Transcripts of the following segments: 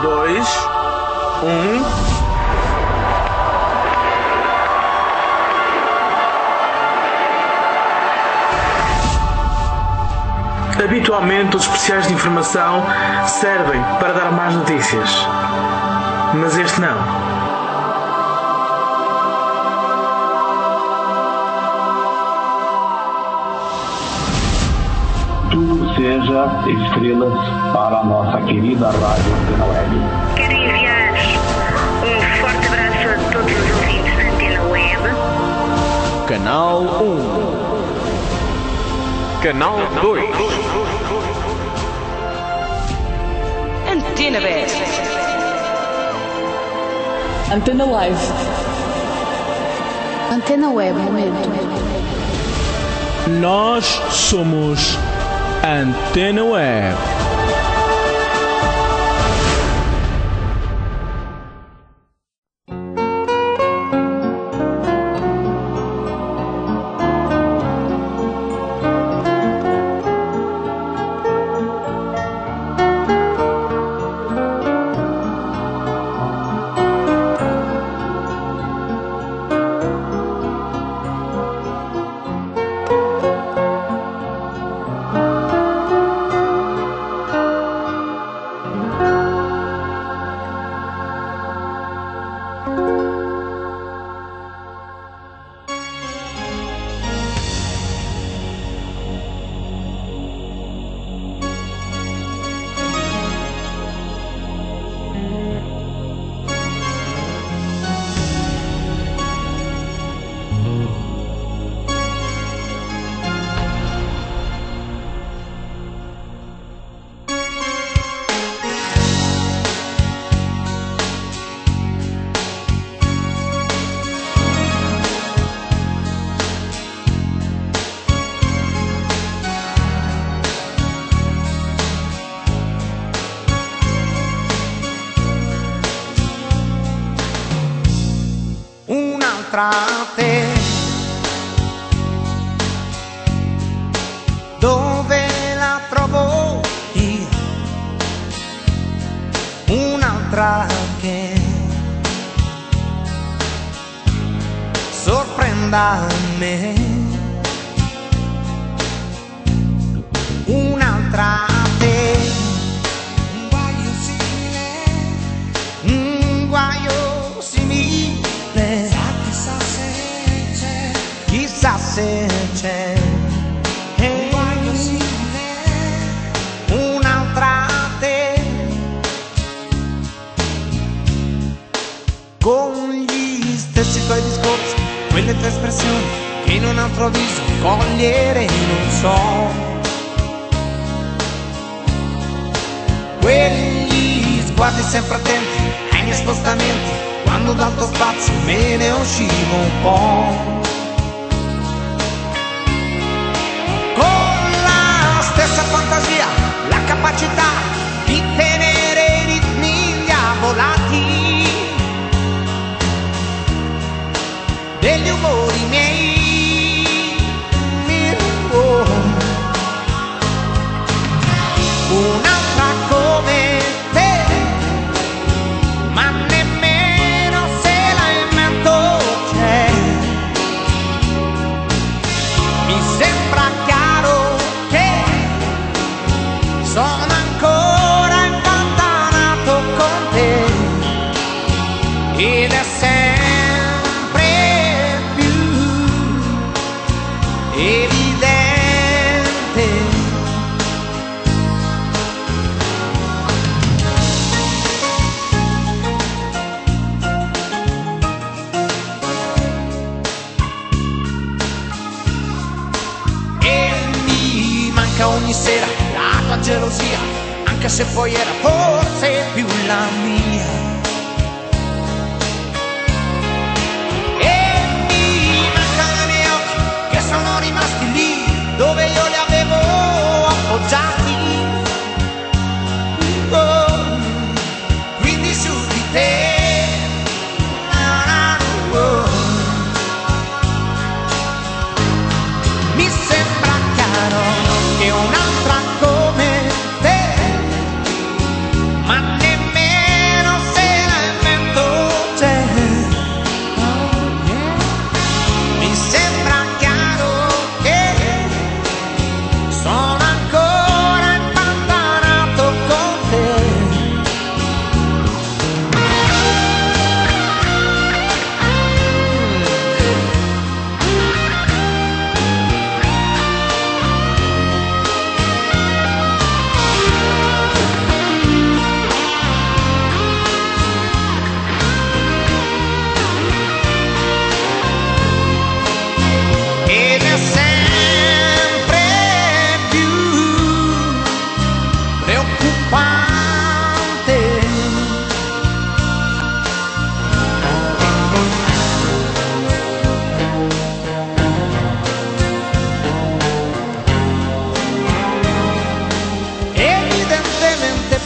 2, 1. Habitualmente, os especiais de informação servem para dar más notícias, mas este não. Tudo seja estrelas para a nossa querida Rádio Antena Web. Quero enviar um forte abraço a todos os ouvintes da Antena Web. Canal 1. Canal 2. Antena Web. Antena Live. Antena Web Momento. Nós somos Antena Web. Te, dove la trovo io, un'altra che sorprenda me, un'altra te, un guaio simile, un guaio simile. Chissà se c'è un guaio simile, un'altra te, con gli stessi tuoi discorsi, quelle tue espressioni che in un altro viso cogliere non so, quegli sguardi sempre attenti ai miei spostamenti, quando dal tuo spazio me ne uscivo un po'. Stessa fantasia, la capacità di tenere i ritmi diavolati degli umori miei. Un'altra come te, ma nemmeno se la invento c'è. Mi sembra chiaro che sono ancora incampanato con te ed è sempre più evidente. E mi manca ogni sera la tua gelosia, anche se poi era forse più la mia. E mi mancano i miei occhi che sono rimasti lì dove io li avevo appoggiati. Quindi su di te. Mi sembra chiaro che un'altra come te, ma nemmeno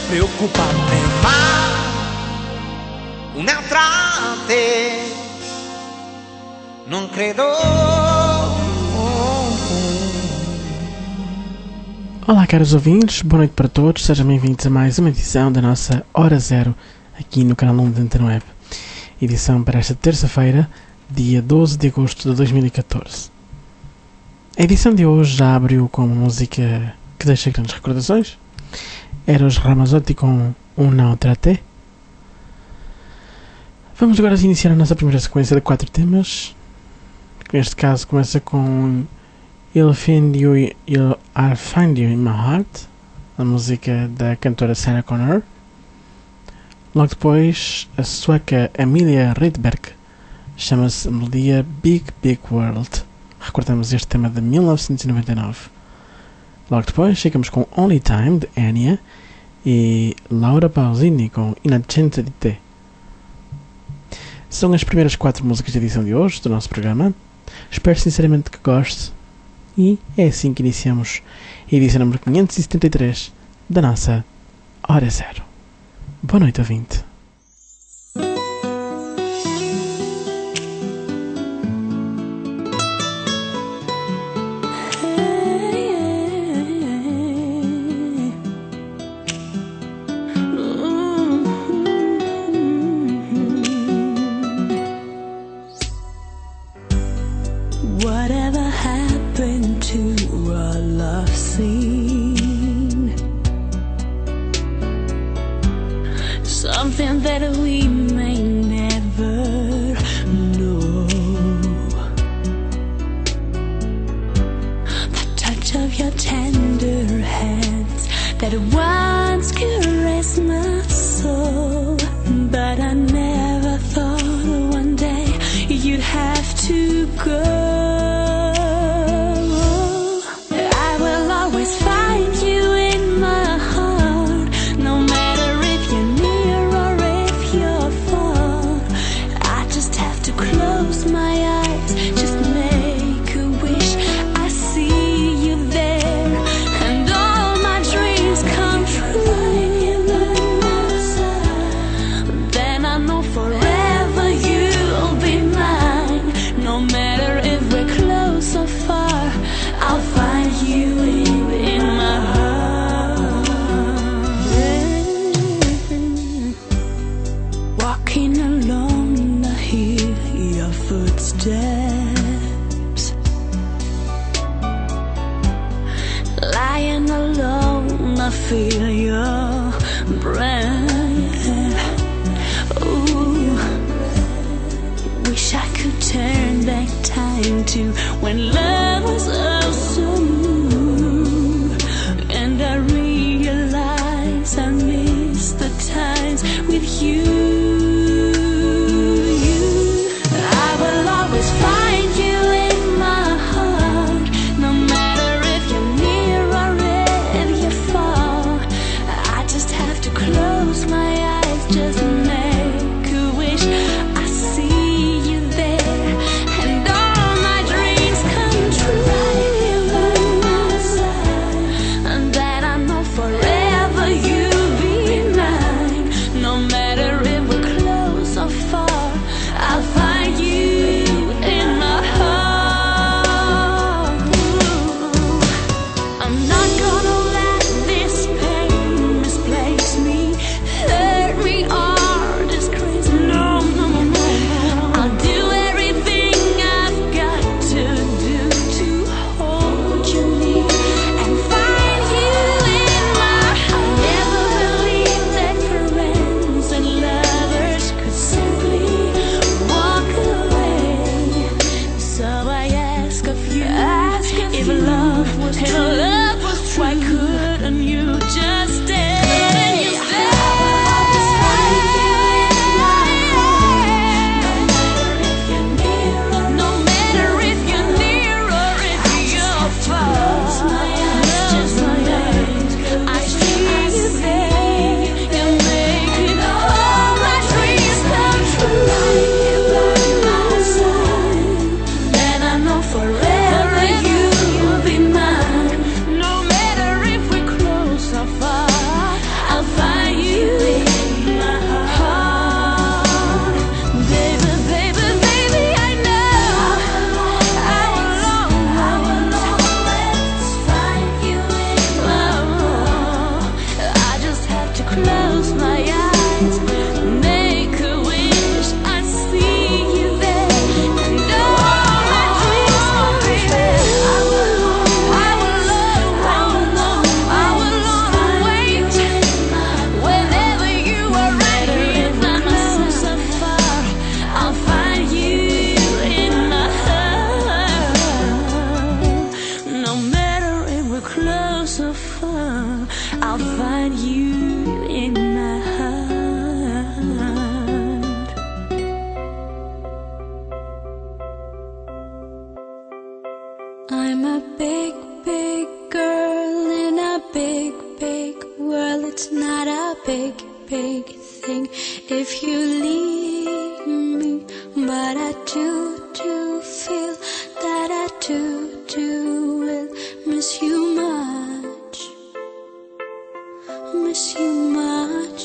preoccuparne mai un'altra te. Non credo. Olá, caros ouvintes, boa noite para todos, sejam bem-vindos a mais uma edição da nossa Hora Zero aqui no canal 1 da Antena Web. Edição para esta terça-feira, dia 12 de agosto de 2014. A edição de hoje já abriu com uma música que deixa grandes recordações. Eros Ramazzotti com Una Otra Te. Vamos agora iniciar a nossa primeira sequência de 4 temas. Neste caso começa com I'll Find You in My Heart, a música da cantora Sarah Connor. Logo depois, a sueca Emilia Rydberg, chama-se a melodia Big Big World. Recordamos este tema de 1999. Logo depois, chegamos com Only Time, de Enya, e Laura Pausini com Innocente di Te. São as primeiras 4 músicas de edição de hoje do nosso programa. Espero sinceramente que goste. E é assim que iniciamos a edição número 573 da nossa Hora Zero. Boa noite, ouvinte. Something that we may never know. The touch of your tender hands that once caressed my soul. But I never thought one day you'd have to go. I will always find you in my heart, no matter if you're near or if you're far. I just have to close my eyes, just make a wish. I see you there, and all my dreams come true. Then I know forever you'll be mine. No matter if we're close or far, I'll find you in my heart. Walking alone, I hear your footsteps. Lying alone, I feel your breath. Ooh, wish I could turn back time to when love was oh so new. And I realize I miss the times with you. I will always find you in my heart, no matter if you're near or if you're far. I just have to close my eyes, just make a wish. I see you there, and all my dreams come not a big, big thing if you leave me. But I do feel that I do will miss you much. Miss you much.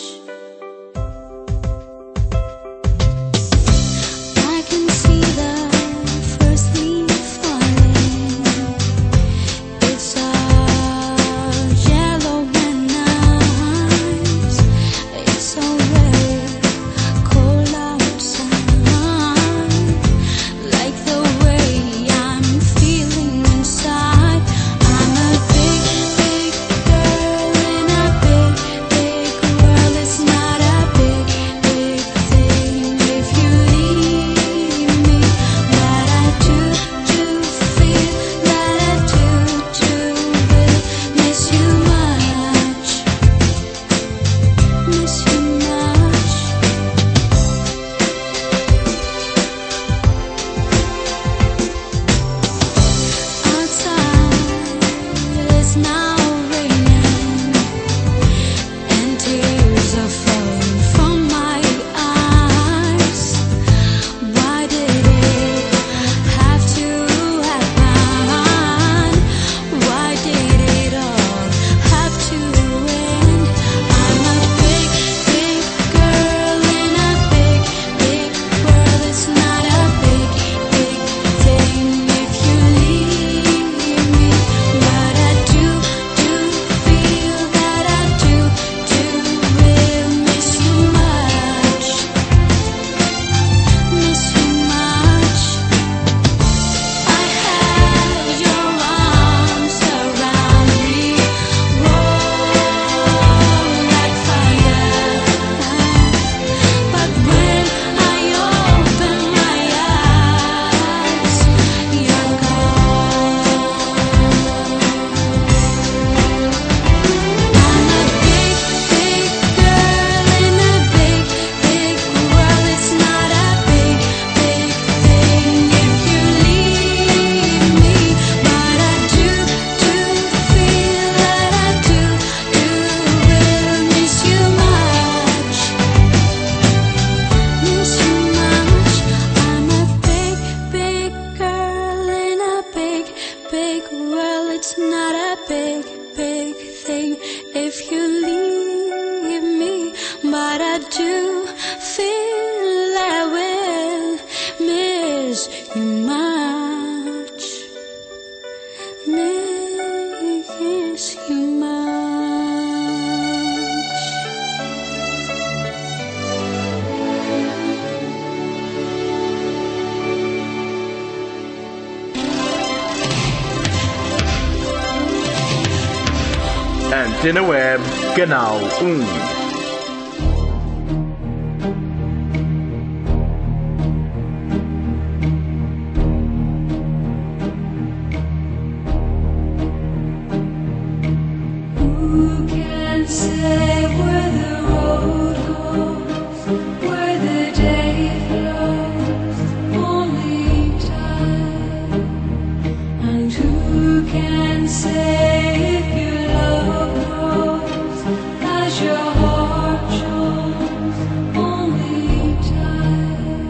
I can see the first leaf falling. It's all yellow and nice. It's so very cold outside. Like the way I'm feeling inside. I'm a big, big girl in a big, big world. It's not a big, big thing if you leave me. But I do feel that I do will miss you much. Miss you much. Outside it's now raining, and tears are falling from my eyes. Why did it have to happen? Why did it all have to end? I'm a big, big girl in a big, big world. It's not a big, big thing if you leave me. But I do feel that I do will miss you much. Miss you much. I have your arms around me, roll like fire. But when I open my eyes, you're gone. I'm a big, big girl in a big, big world. It's not a big, big thing if you leave me. But I do feel that I do will miss you much. Miss you much. I'm a big, big girl in a big, big world. It's not a big, big thing if you leave me. But I do feel I will miss you much. Miss you much. Antena Web, Canal 1. Who can say where the road goes, where the day flows? Only time. And who can say if your love grows as your heart shows? Only time.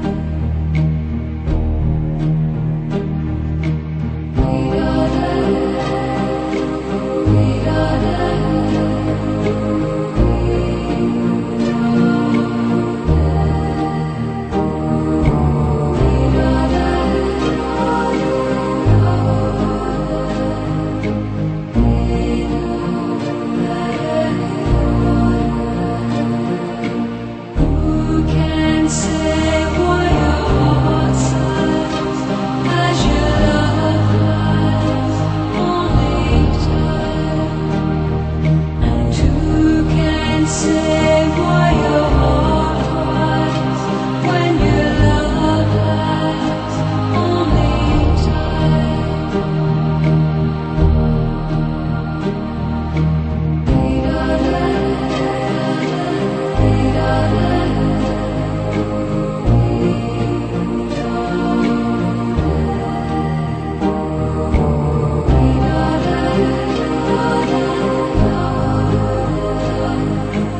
We Who can say why your heart sighs as your love flies? Only time. And who can say why your heart cries when your love lies? Only time.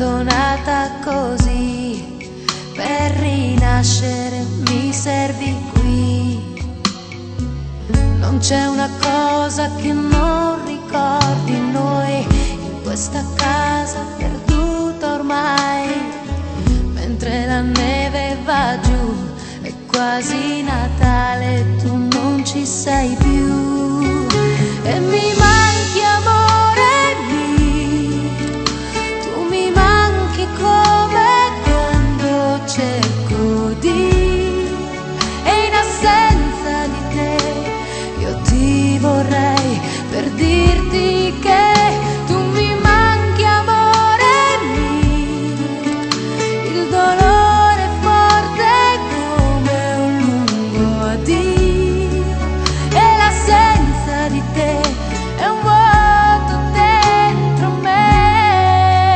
abbandonata così, per rinascere mi servi qui. Non c'è una cosa che non ricordi noi in questa casa perduta ormai, mentre la neve va giù, è quasi Natale, tu non ci sei più e mi manchi amore mio, tu mi manchi come quando cerco di, e in assenza di te io ti vorrei per dirti che tu mi manchi amore mio, il dolore è forte come un lungo addio e l'assenza di te è un vuoto dentro me,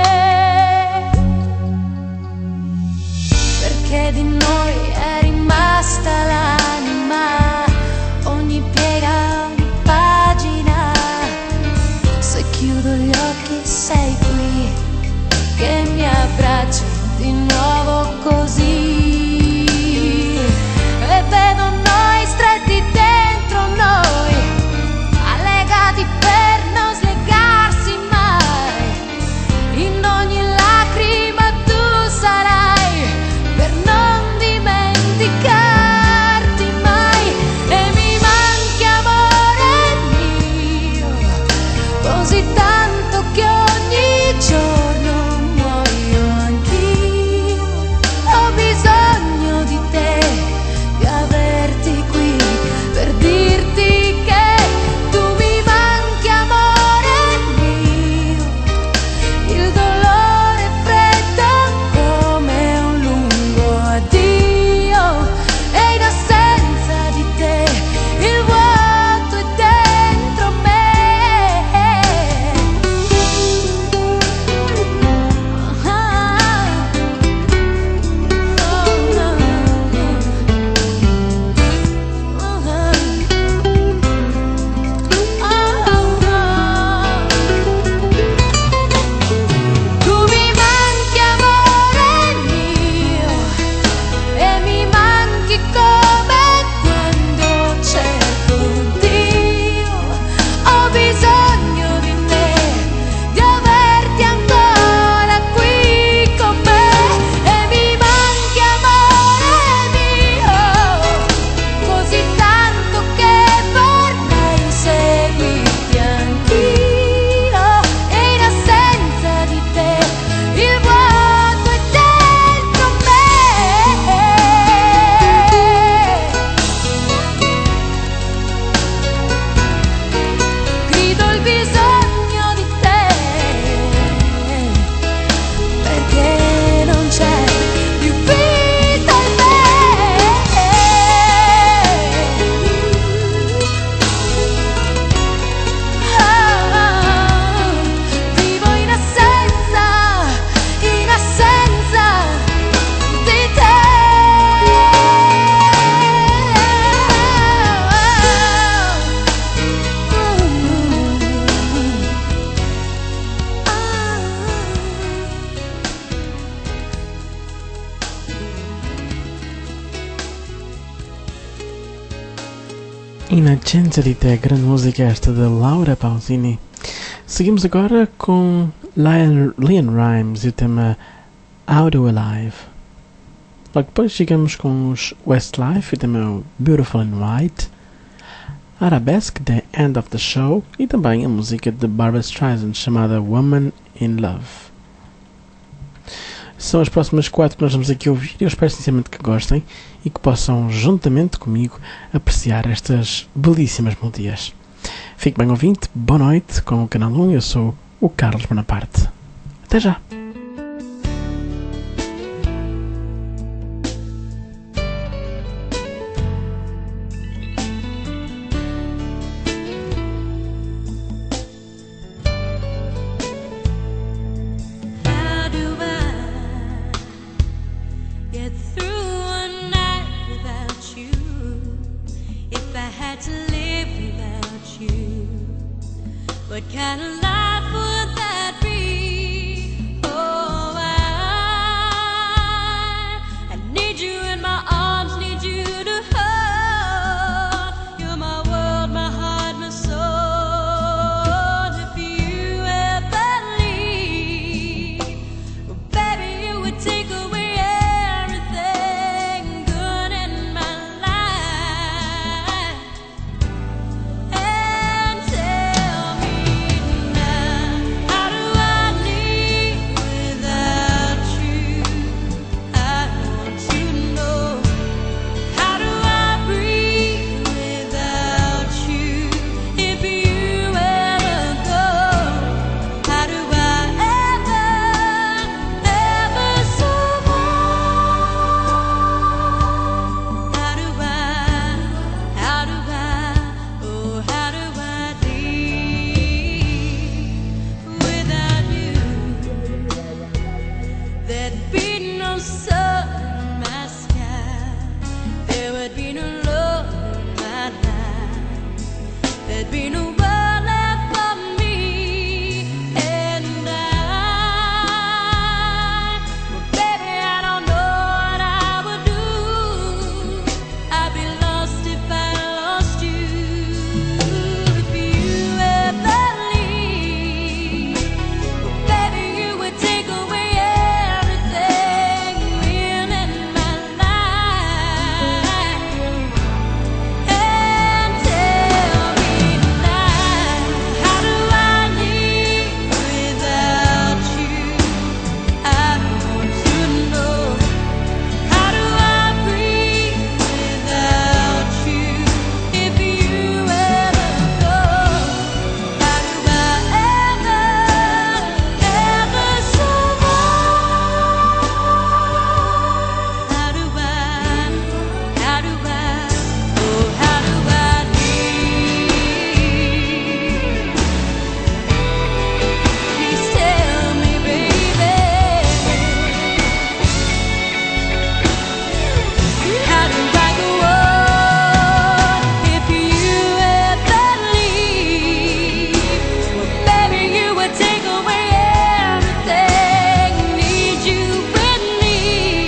perché di noi è rimasta l'anima, ogni piega, ogni pagina, se chiudo gli occhi sei qui che mi abbracci di nuovo così, e vedo noi stretti dentro noi, allegati per non slegarsi mai, in ogni lacrima tu sarai per non dimenticarti mai, e mi manchi amore mio, così tanto che ogni giorno muoio anch'io, ho bisogno di te, di averti qui per dirti che tu mi manchi amore mio, il dolore è freddo come un lungo addio e in assenza di te il vuoto è dentro me. Tu mi manchi amore mio e mi manchi come quando cerco Dio, ho bisogno di te, di averti ancora qui con me, e mi manchi amore mio, così tanto che vorrei seguirti anch'io, e in assenza di te il vuoto è dentro me. Grido il bisogno di te, perché non c'è più vita in me. Vivo in assenza di te. In assenza di te, grande música esta de Laura Pausini. Seguimos agora com Leon Rimes e o tema Out of Alive. Logo depois chegamos com os Westlife e o tema Beautiful and White, Arabesque, The End of the Show e também a música de Barbra Streisand chamada Woman in Love. São as próximas 4 que nós vamos aqui ouvir e eu espero sinceramente que gostem e que possam, juntamente comigo, apreciar estas belíssimas melodias. Fique bem ouvinte, boa noite com o Canal 1, eu sou o Carlos Bonaparte. Até já! How do I get through a night without you? If I had to live without you, what kind of life would that be? Oh, take away everything good in my life and tell me now, how do I live without you? I want to know, how do I breathe without you? If you ever go, how do I ever survive? How do I, oh, how do I live without you? There'd be no sun in my sky, there would be no love in my life, there'd be no world left for me and I. Well, baby, I don't know what I would do. I'd be lost if I lost you. If you ever leave, well, baby, you would take away everything real in my life and tell me now, how do I live without you? I want to know, how do I breathe without you? If you ever go, how do I ever survive? How do I, oh, how do I live? Please tell me, baby, how do I go on if you ever leave? Well, baby, you would take away everything, need you with me.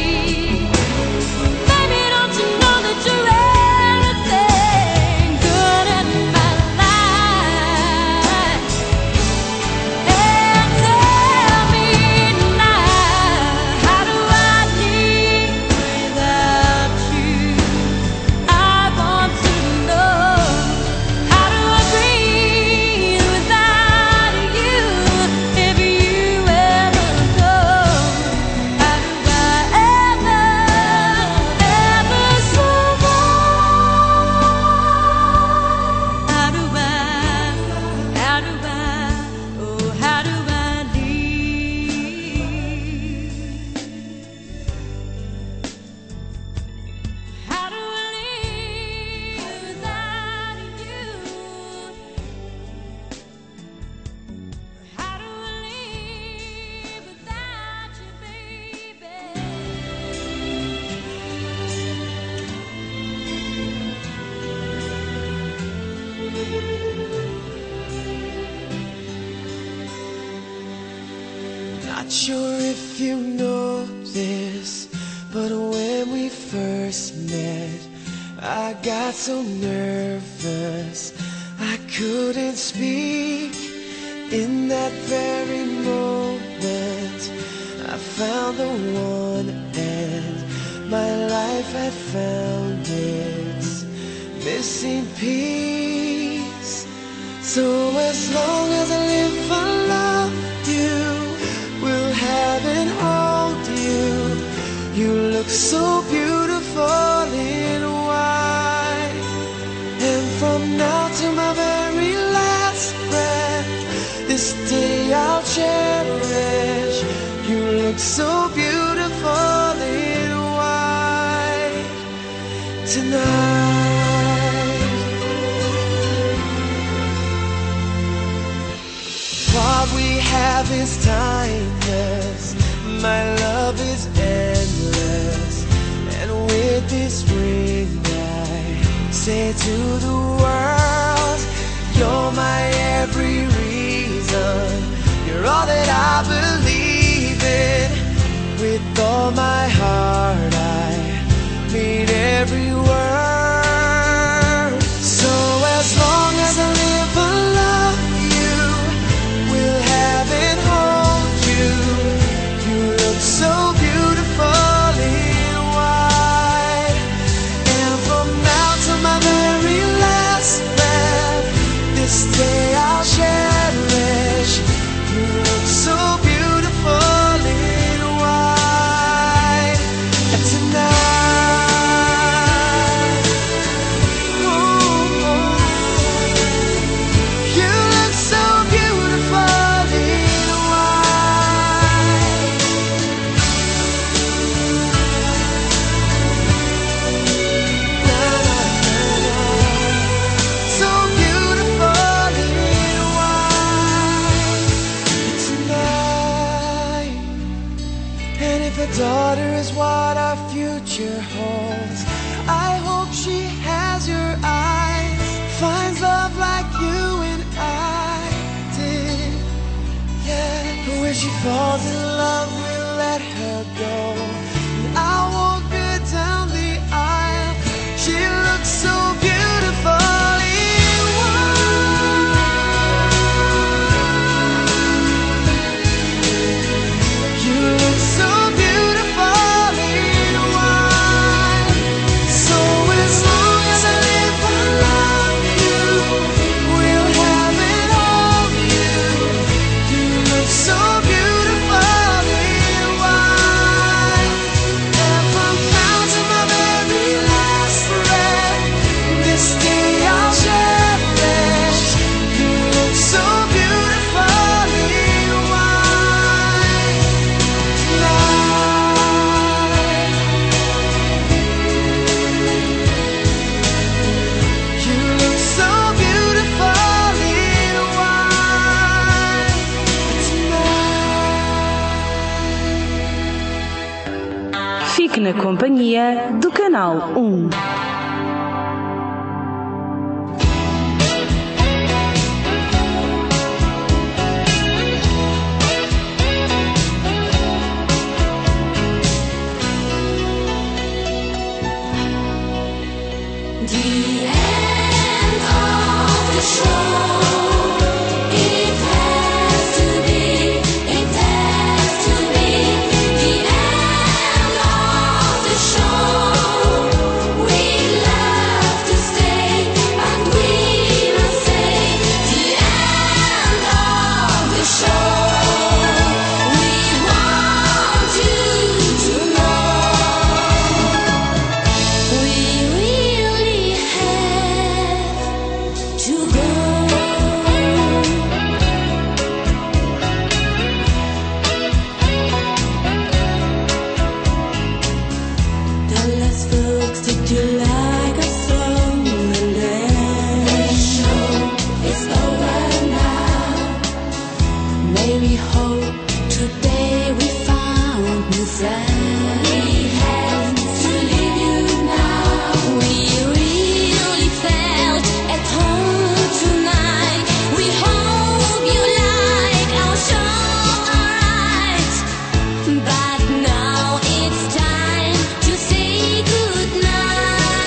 Baby, don't you know that you're everything good in my life? And tell me now, how do I live without you? I want to know, how do I breathe without you? If you ever go, how do I ever survive? How do I, oh, how do I live? How do I live without you? How do I live without you, baby? Not sure if you know this, but when we first met, I got so nervous I couldn't speak. In that very moment, I found the one, and my life had found its missing piece. So as long as I live, I love you, will have and hold you. You look so beautiful in white, and from now to my very last breath, this day I'll cherish. You look so beautiful in white tonight. What we have is timeless, my love is endless, and with this ring I say to the world, you're my every reason, you're all that I believe in. With all my heart I mean every word. So as long as I live, I love you, will have and hold you. You look so beautiful if a daughter is what our future holds, I hope she has your eyes, finds love like you and I did. Yeah, when she falls in love, we'll let her go, and I'll walk her down the aisle. She looks so beautiful. Fique na companhia do Canal 1. But now it's time to say goodnight.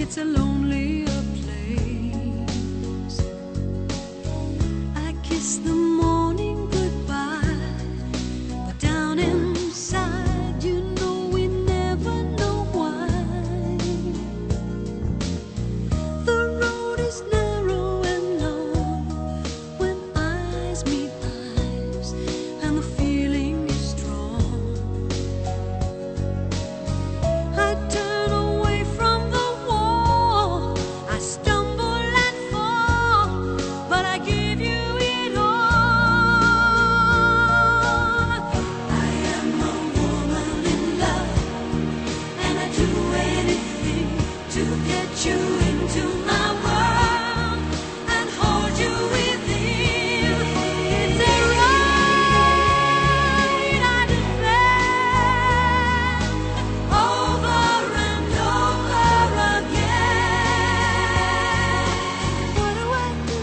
it's a lonelier place. I kiss the morning goodbye, but down inside, you know we never know why. The road is narrow and long when eyes meet eyes, and the feeling is strong. I turn away from the wall, I stumble and fall, but I give you it all. I am a woman in love, and I do anything to get you into my world and hold you within. It's a right I defend over and over again. What do I do?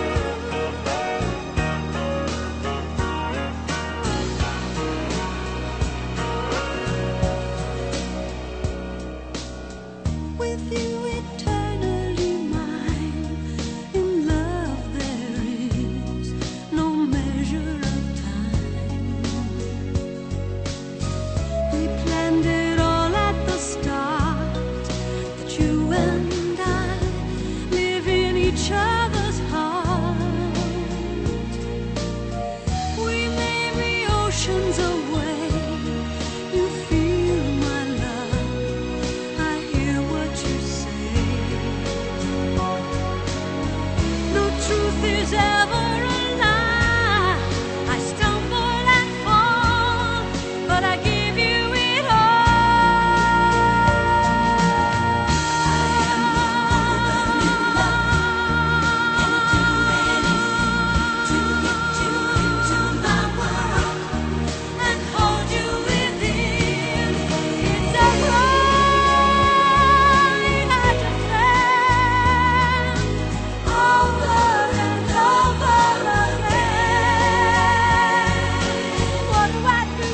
With you eternally mine, in love there is no measure of time. We planned it all at the start, that you and I live in each other's heart. We may be oceans away, you feel my love, I hear what you say. No truth is ever a lie. I stumble and fall, but I give you it all. I am a woman in love, and I do anything to get you into my world and hold you within. It's a right I defend over and over again. What do I do?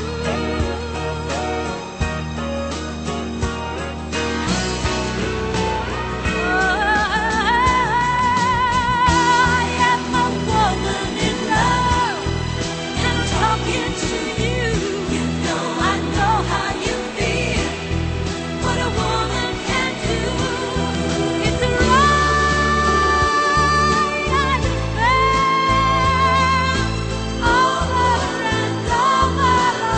I am a woman in love, and talking to you, you know I know how you feel. What a woman can do, it's a right I defend over and over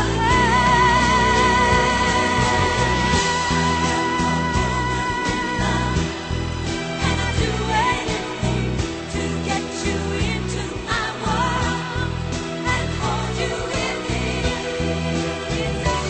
again. And I do anything to get you into my world and hold you within. It's a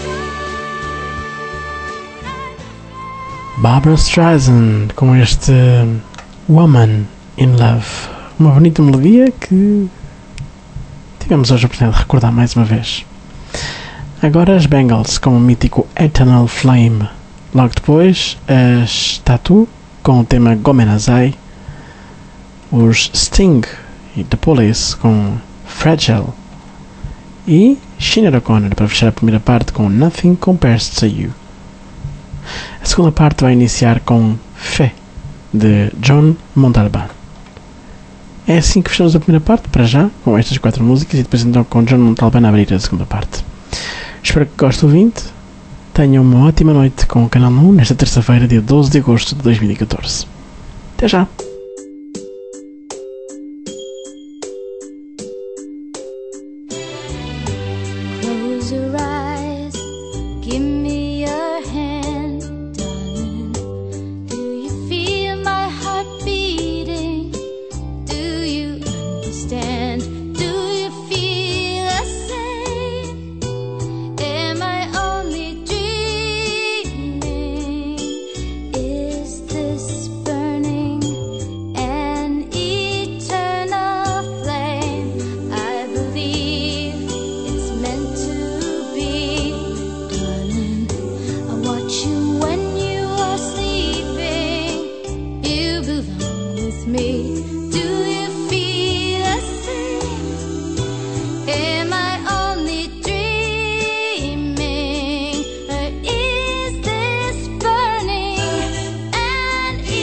right. Barbra Streisand com este Woman in Love. Uma bonita melodia que tivemos hoje a oportunidade de recordar mais uma vez. Agora as Bangles com o mítico Eternal Flame. Logo depois as Tattoo com o tema Gomenazai. Os Sting e The Police com Fragile. E Sinéad O'Connor para fechar a primeira parte com Nothing Compares to You. A segunda parte vai iniciar com Fé, de John Montalban. É assim que fechamos a primeira parte, para já, com estas 4 músicas, e depois então com John Montalban a abrir a segunda parte. Espero que goste do ouvinte. Tenham uma ótima noite com o Canal 1 nesta terça-feira, dia 12 de agosto de 2014. Até já! Close your eyes, give me your hand, darling. Do you feel my heart beating? Do you understand? Do you feel the same? Am I only dreaming? Is this burning an eternal flame? I believe it's meant to be, darling. I watch you when you are sleeping. You belong with me. Do you feel the same? Am I only dreaming? Or is this burning an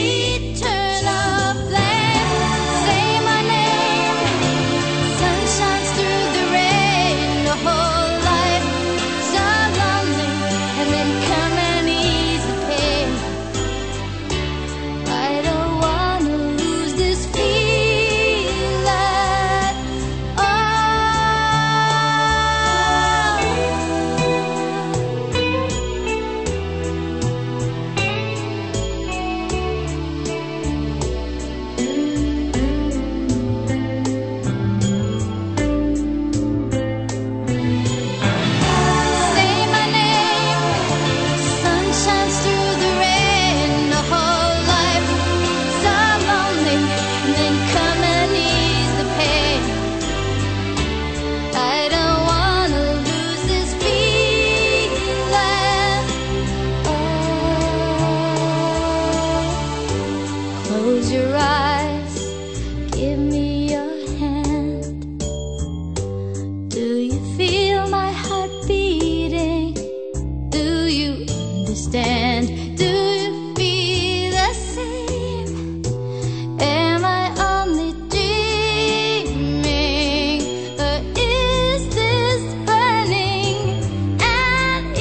Close your eyes, give me your hand. Do you feel my heart beating? Do you understand? Do you feel the same? Am I only dreaming? Or is this burning an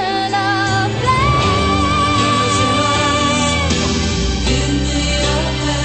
eternal flame? Close your eyes, give me your hand.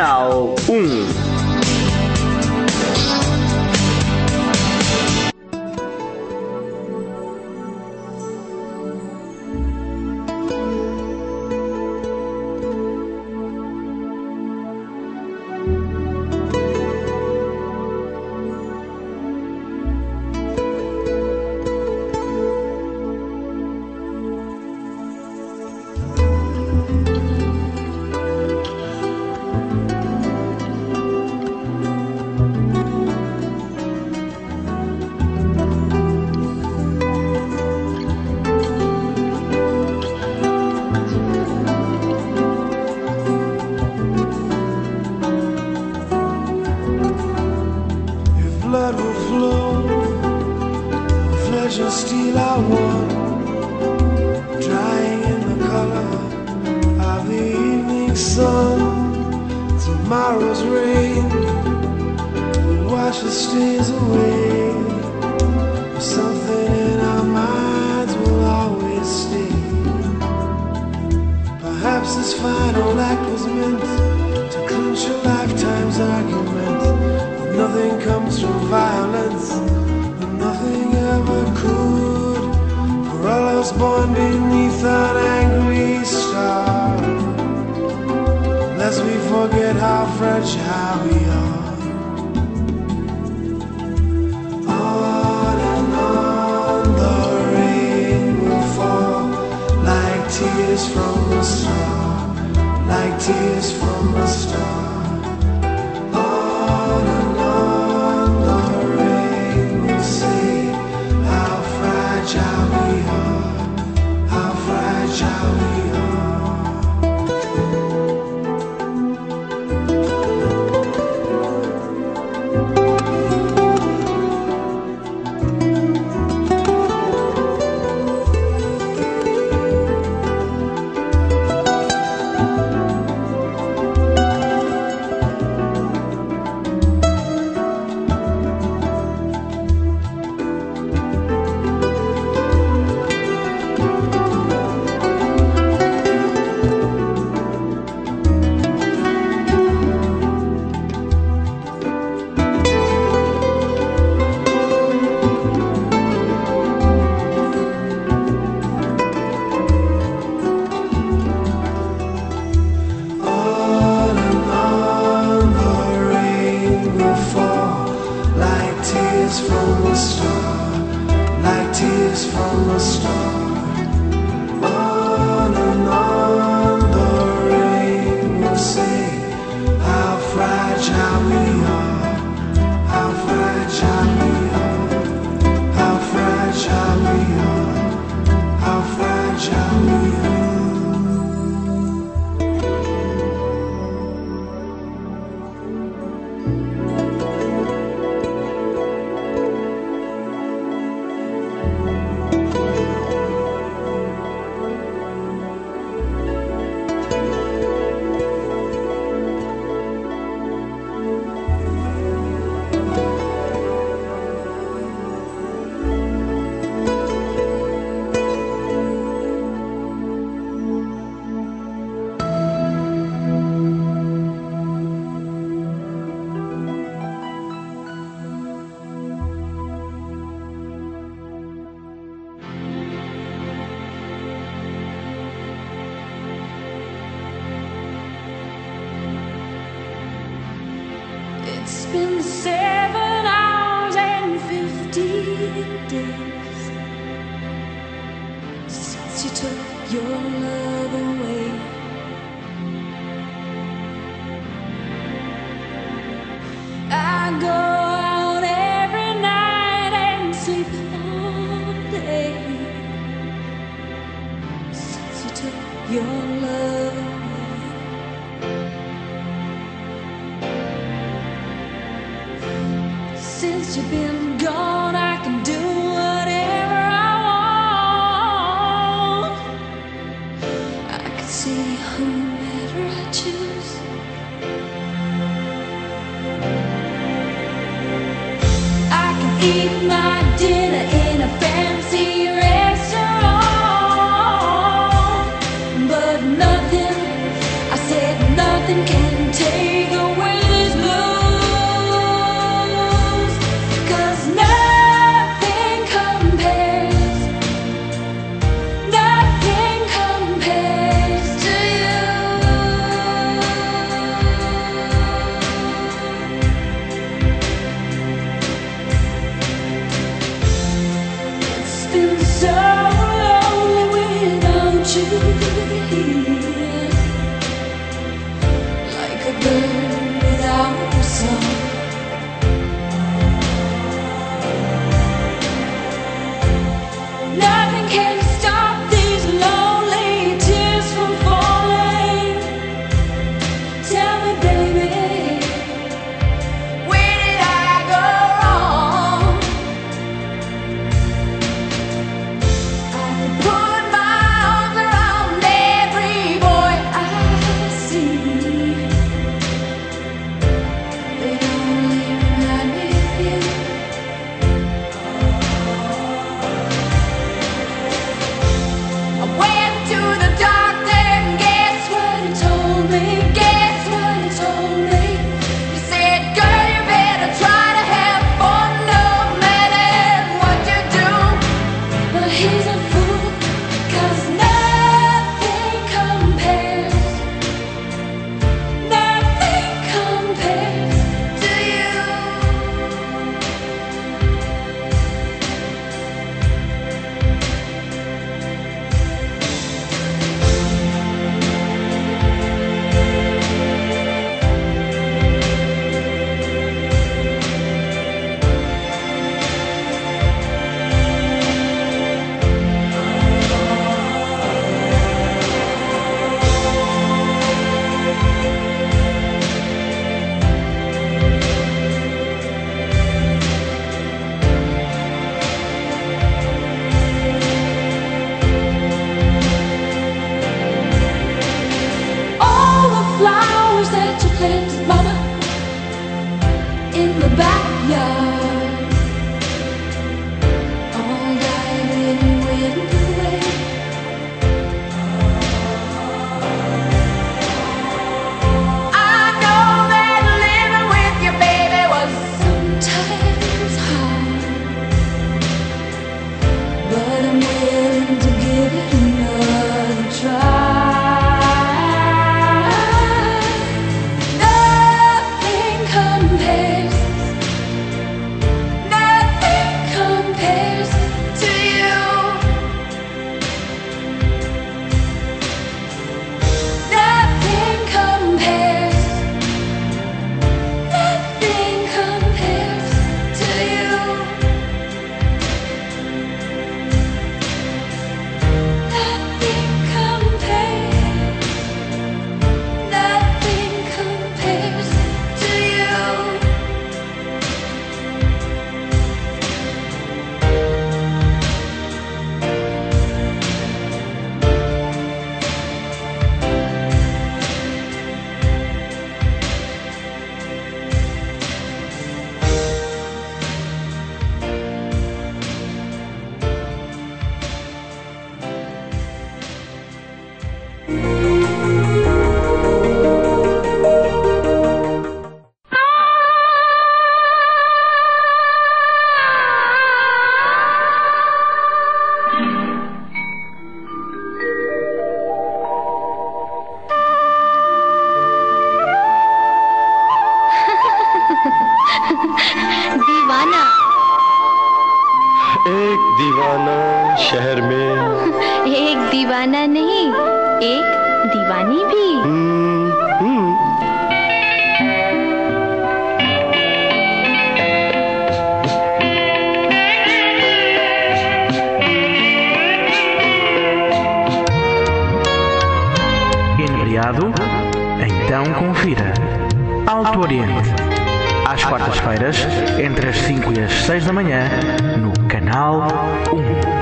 Canal 1. Blood will flow, flesh and steel are one, drying in the color of the evening sun. Tomorrow's rain will wash the stains away. Something in our minds will always stay. Perhaps this final act was meant to clinch a lifetime's argument. Nothing comes from violence, and nothing ever could. For all us born beneath an angry star, lest we forget how fragile we are. On and on the rain will fall, like tears from a star, like tears from a star. It's been 7 hours and 50 days since you took your love away. I go out every night and sleep all day since you took your love away. Since you've been gone, I can do whatever I want. I can see whomever I choose. I can eat my dinner in a fancy restaurant, but nothing, I said nothing can take शहर में एक दीवाना नहीं, एक दीवानी भी। Enviado? Então confira. Alto Oriente. Às quartas-feiras, entre as 5 e as 6 da manhã, no Canal 1.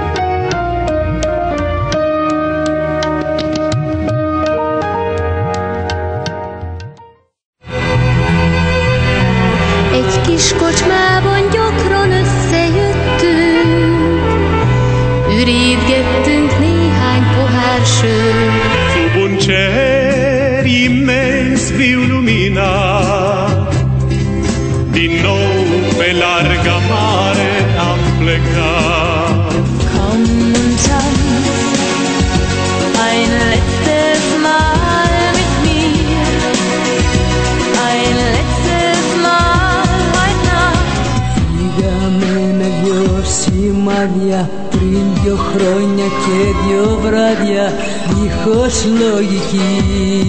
Egy kis kocsmában gyakran összejöttünk, ürítgettünk néhány pohár sört. Sub un cer imens viu lumina, din nou pe larga mare am plecat. Komm und tanz ein letztes Mal mit mir, ein letztes Mal heute Nacht. Φύγαμε με δυο σημάδια πριν 2 χρόνια και 2 βράδια, δίχως λογική.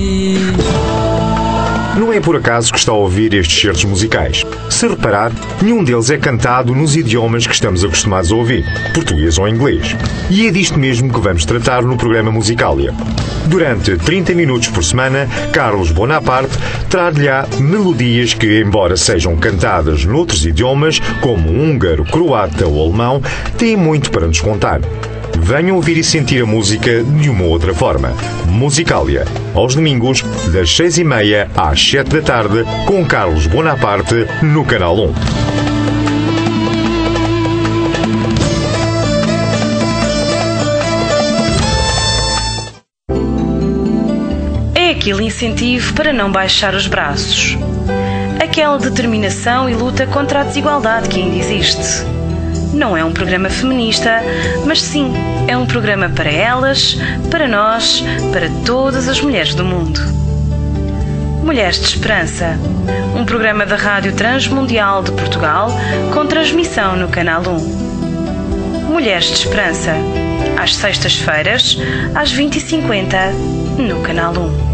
Não é por acaso que está a ouvir estes certos musicais. Se reparar, nenhum deles é cantado nos idiomas que estamos acostumados a ouvir, português ou inglês. E é disto mesmo que vamos tratar no programa Musicalia. Durante 30 minutos por semana, Carlos Bonaparte trará-lhe-á melodias que, embora sejam cantadas noutros idiomas, como húngaro, croata ou alemão, têm muito para nos contar. Venham ouvir e sentir a música de uma outra forma. Musicalia, aos domingos, das 6h30 às 7 da tarde, com Carlos Bonaparte, no Canal 1. É aquele incentivo para não baixar os braços. Aquela determinação e luta contra a desigualdade que ainda existe. Não é um programa feminista, mas sim, é um programa para elas, para nós, para todas as mulheres do mundo. Mulheres de Esperança, um programa da Rádio Transmundial de Portugal com transmissão no Canal 1. Mulheres de Esperança, às sextas-feiras, às 20h50, no Canal 1.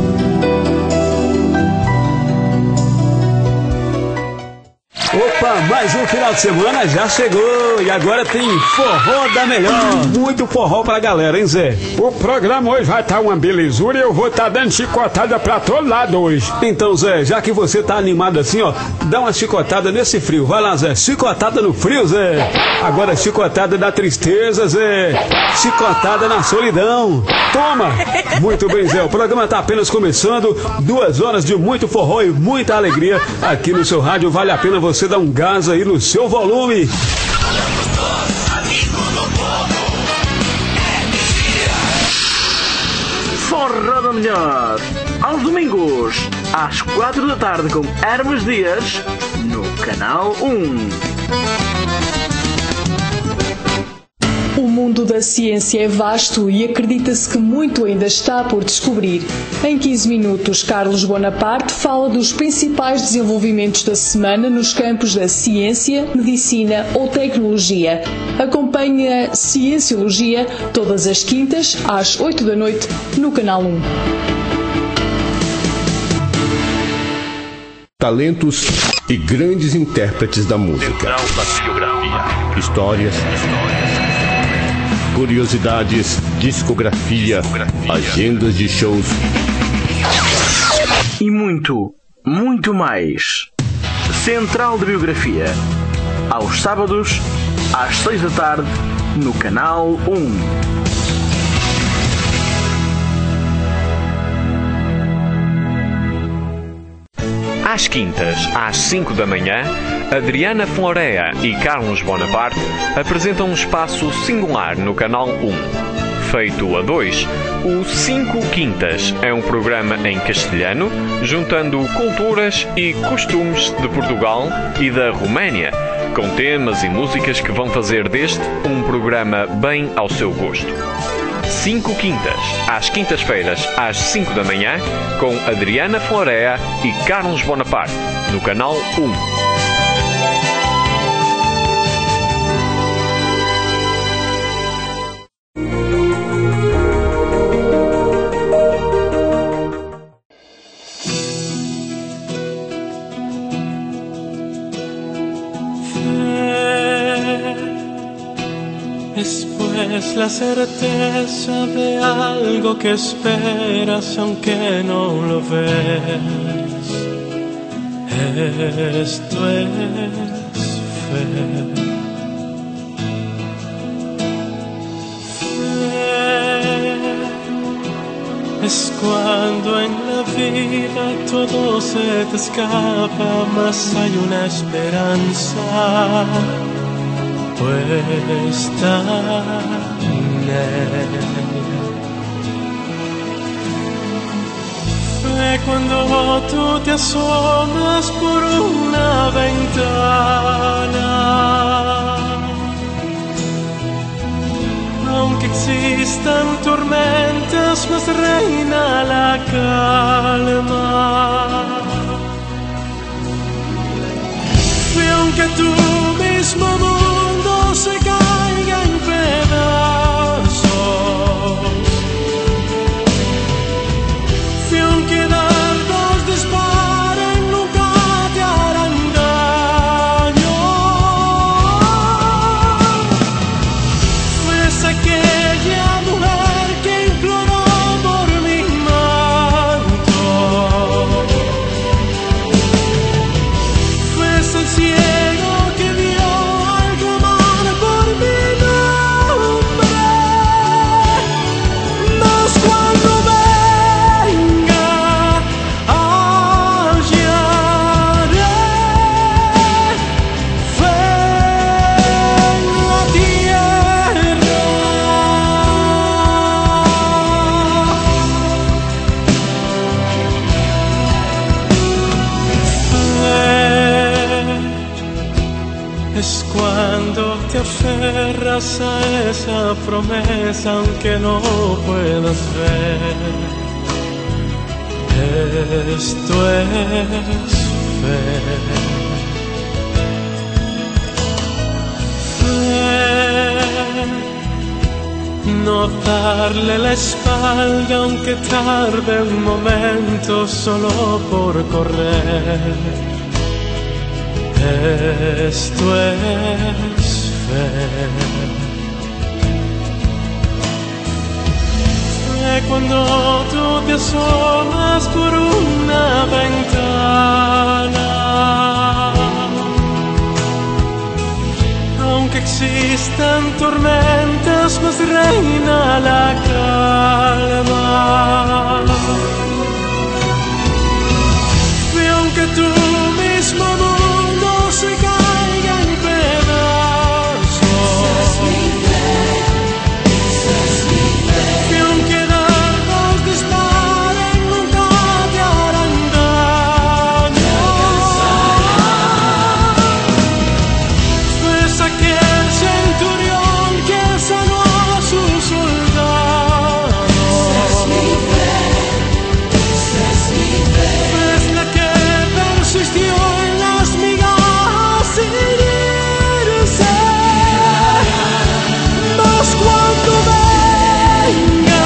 Opa, mas o final de semana já chegou e agora tem forró da melhor. Muito forró pra galera, hein, Zé? O programa hoje vai estar uma belezura e eu vou estar dando chicotada pra todo lado hoje. Então, Zé, já que você tá animado assim, ó, dá uma chicotada nesse frio. Vai lá, Zé. Chicotada no frio, Zé. Agora chicotada da tristeza, Zé. Chicotada na solidão. Toma! Muito bem, Zé. O programa tá apenas começando. 2 horas de muito forró e muita alegria aqui no seu rádio. Vale a pena você dar um gás aí no seu volume. Forró da melhor, aos domingos, às 4 da tarde com Hermes Dias, no Canal 1. O mundo da ciência é vasto e acredita-se que muito ainda está por descobrir. Em 15 minutos, Carlos Bonaparte fala dos principais desenvolvimentos da semana nos campos da ciência, medicina ou tecnologia. Acompanhe a Cienciologia todas as quintas, às 8 da noite, no Canal 1. Talentos e grandes intérpretes da música. Histórias, curiosidades, discografia, agendas de shows e muito, muito mais. Central de Biografia, aos sábados, às 6 da tarde, no Canal 1. Às quintas, às 5 da manhã, Adriana Florea e Carlos Bonaparte apresentam um espaço singular no Canal 1. Feito a 2, o 5 Quintas é um programa em castelhano, juntando culturas e costumes de Portugal e da Roménia, com temas e músicas que vão fazer deste um programa bem ao seu gosto. 5 Quintas, às quintas-feiras, às 5 da manhã, com Adriana Florea e Carlos Bonaparte, no Canal 1. Es la certeza de algo que esperas aunque no lo ves. Esto es fe. Fe es cuando en la vida todo se te escapa, mas hay una esperanza puesta en él. Fue cuando tú te asomas por una ventana, aunque existan tormentas, mas reina la calma. Fue aunque tú mismo mundo se caiga en pedazos, si aunque dardos disparen nunca te harán daño. Fues aquella mujer que imploró por mi manto, fues el cielo que vio al clamar por mi nombre. Mas cuando venga hallaré fe en la tierra. Fe es cuando te aferras a esa promesa aunque no puedas ver. Esto es fe. Fe, no darle la espalda aunque tarde un momento solo por correr. Esto es fe. Fe cuando tú te asomas por una ventana, aunque existan tormentas, pues reina la calma. Fe aunque tú mismo mundo se caiga en pedazos. Que aunque dardos disparen nunca te harán daño. Pues aquel centurión que sanó a su soldado. Pues la que persistió en las migajas sin irse. Mas cuando venga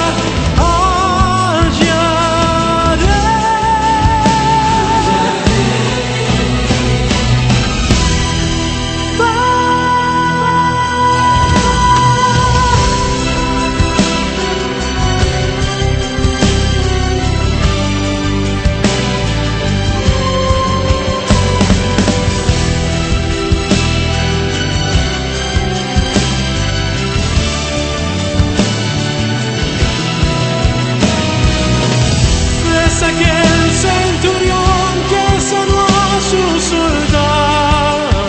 es aquel centurión que sanó a su soldado.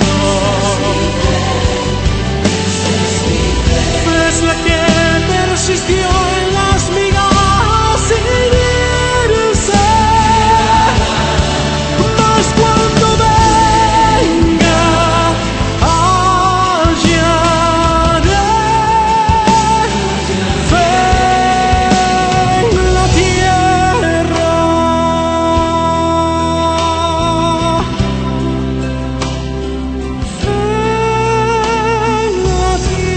Es la que persistió en las migajas sin irse. Mas cuando venga hallaré fe en la tierra. Fe en la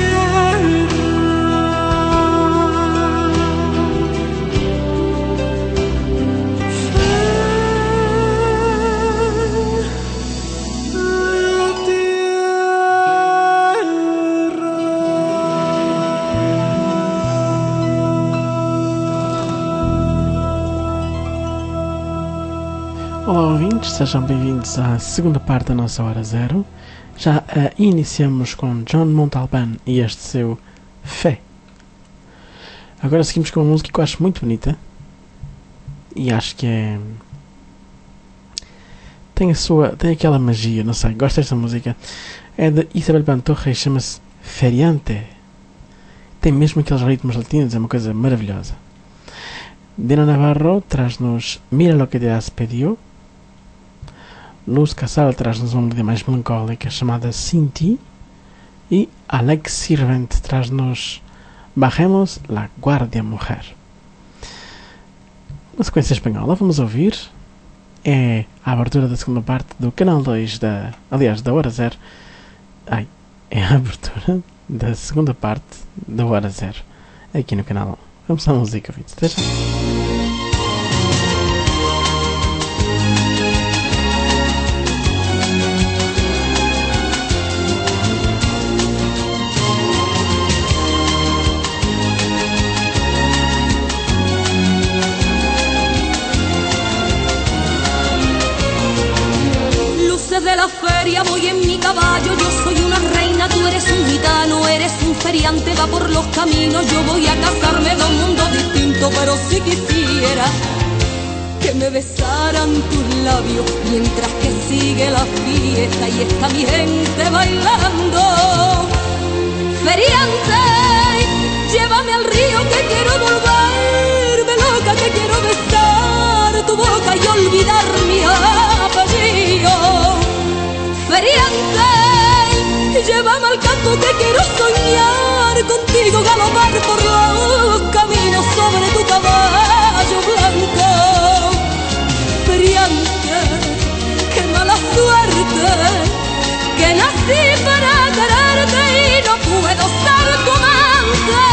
Olá ouvintes, sejam bem-vindos à segunda parte da nossa Hora Zero. Já iniciamos com John Montalbán e este seu Fé. Agora seguimos com uma música que eu acho muito bonita e acho que é... tem aquela magia, não sei, gosto desta música. É de Isabel Pantoja e chama-se Feriante. Tem mesmo aqueles ritmos latinos, é uma coisa maravilhosa. Dina Navarro traz-nos Mira lo que te has pedido. Luz Casal traz-nos uma melodia mais melancólica chamada Sin Ti. E Alex Sirvent traz-nos Bajemos la Guardia Mujer. Na sequência espanhola vamos ouvir é a abertura da segunda parte do Canal 2 da Hora Zero. É a abertura da segunda parte da Hora Zero aqui no Canal 1. Vamos à música, ouvintes. Até já. De la feria voy en mi caballo, yo soy una reina, tú eres un gitano, eres un feriante, va por los caminos, yo voy a casarme de un mundo distinto, pero si quisiera que me besaran tus labios, mientras que sigue la fiesta y está mi gente bailando. Feriante, llévame al río que quiero volverme loca, que quiero besar tu boca y olvidar mi apellido. Feriante, llévame al campo que quiero soñar contigo, galopar por los caminos sobre tu caballo blanco. Feriante, qué mala suerte, que nací para quererte y no puedo ser tu amante.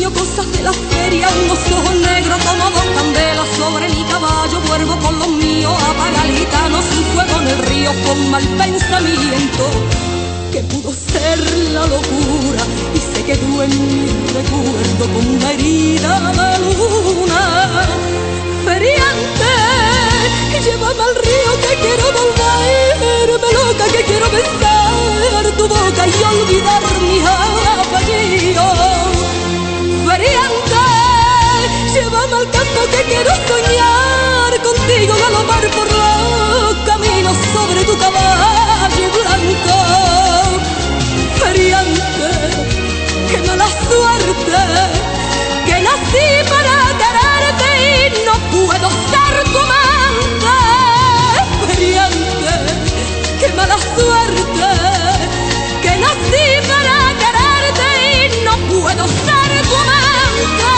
extraño cosas de la feria, unos ojos negros como dos candelas sobre mi caballo, vuelvo con los míos, apaga el gitano, sin fuego en el río, con mal pensamiento, que pudo ser la locura, y se quedó en mi recuerdo como una herida de luna. Feriante, llévame al río que quiero volverme loca, que quiero besar tu boca y olvidar mis apellidos. Feriante, llévame al campo que quiero soñar contigo, galopar por los caminos sobre tu caballo blanco. Feriante, qué mala suerte, que nací para quererte y no puedo ser tu amante. Feriante, qué mala suerte, que nací para quererte y no puedo ser tu amante.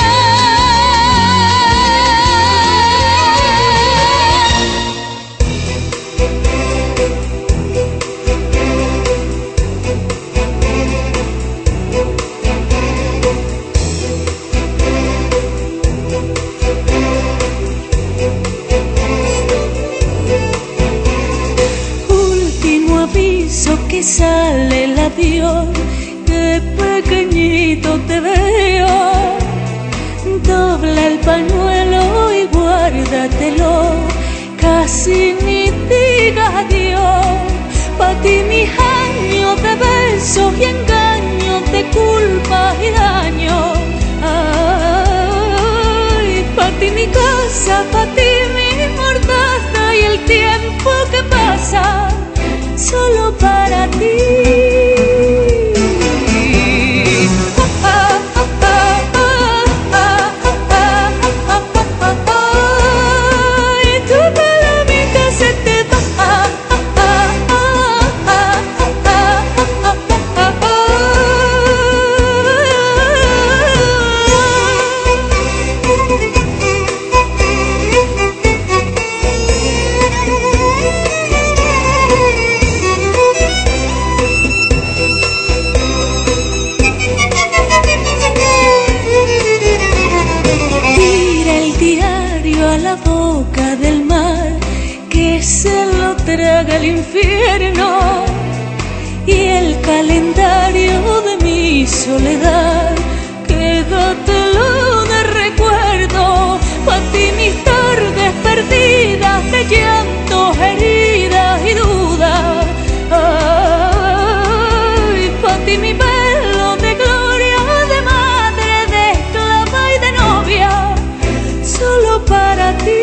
Que sale el adiós, qué pequeñito te veo. Dobla el pañuelo y guárdatelo, casi ni digas adiós. Pa' ti mis años de besos y engaños, de culpas y daños. Ay, pa' ti mi casa, pa' ti mi mordaza y el tiempo que pasa solo para ti. Y tu palomita se te va. Traga el infierno y el calendario de mi soledad, quédatelo de recuerdo, pa' ti mis tardes perdidas de llantos, heridas y dudas. Ay, pa' ti mi pelo de gloria, de madre, de esclava y de novia, solo para ti.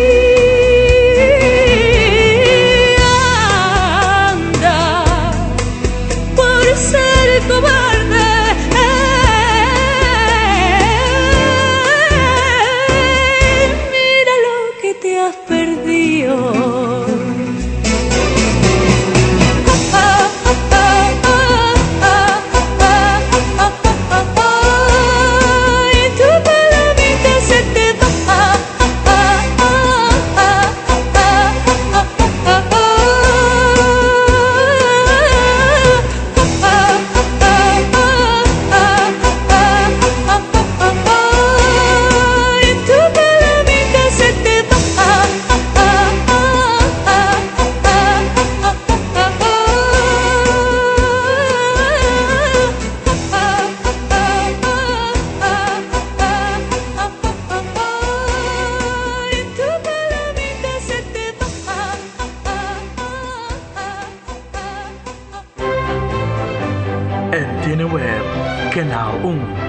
Antena Web, Canal 1.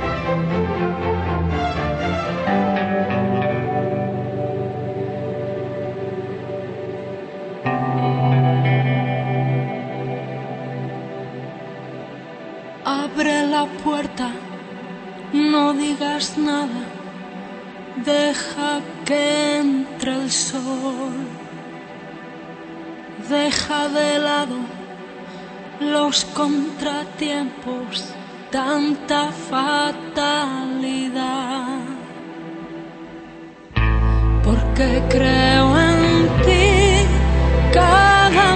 Abre la puerta, no digas nada, deja que entre el sol, deja de lado los contratiempos, tanta fatalidad, porque creo en ti cada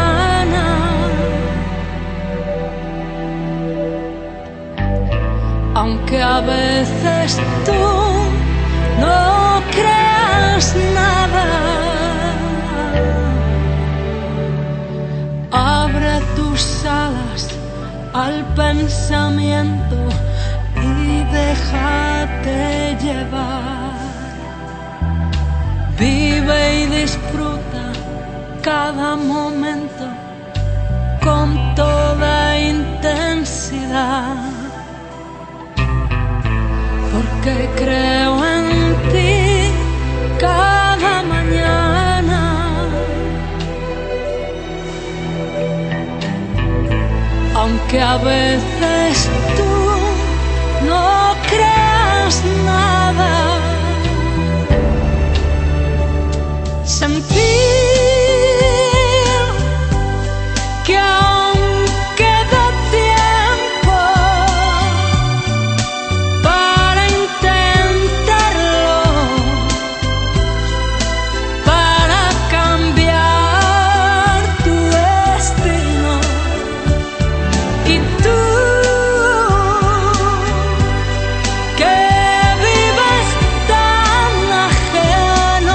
mañana. aunque a veces tú no creas nada. Abre tus alas al pensamiento y déjate llevar. Vive y disfruta cada momento con toda intensidad, porque creo en ti cada mañana. Aunque a veces tú no creas nada, sentir que aún queda tiempo para intentarlo, para cambiar tu destino. Y tú que vives tan ajeno,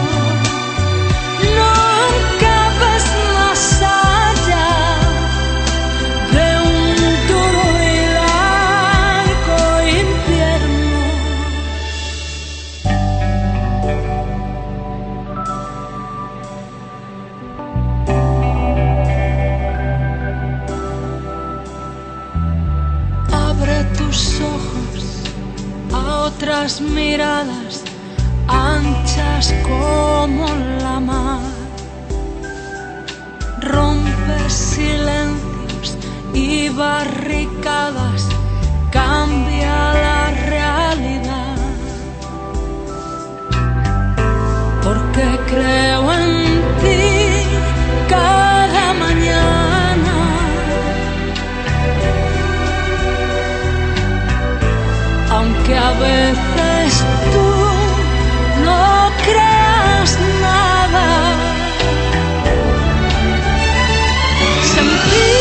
nunca ves más allá de un duro y largo invierno. Abre tus ojos a otras miradas anchas como la mar. Rompe silencios y barricadas, cambia la realidad, porque creo en ti cada mañana. Aunque a veces tú no creas nada, sentir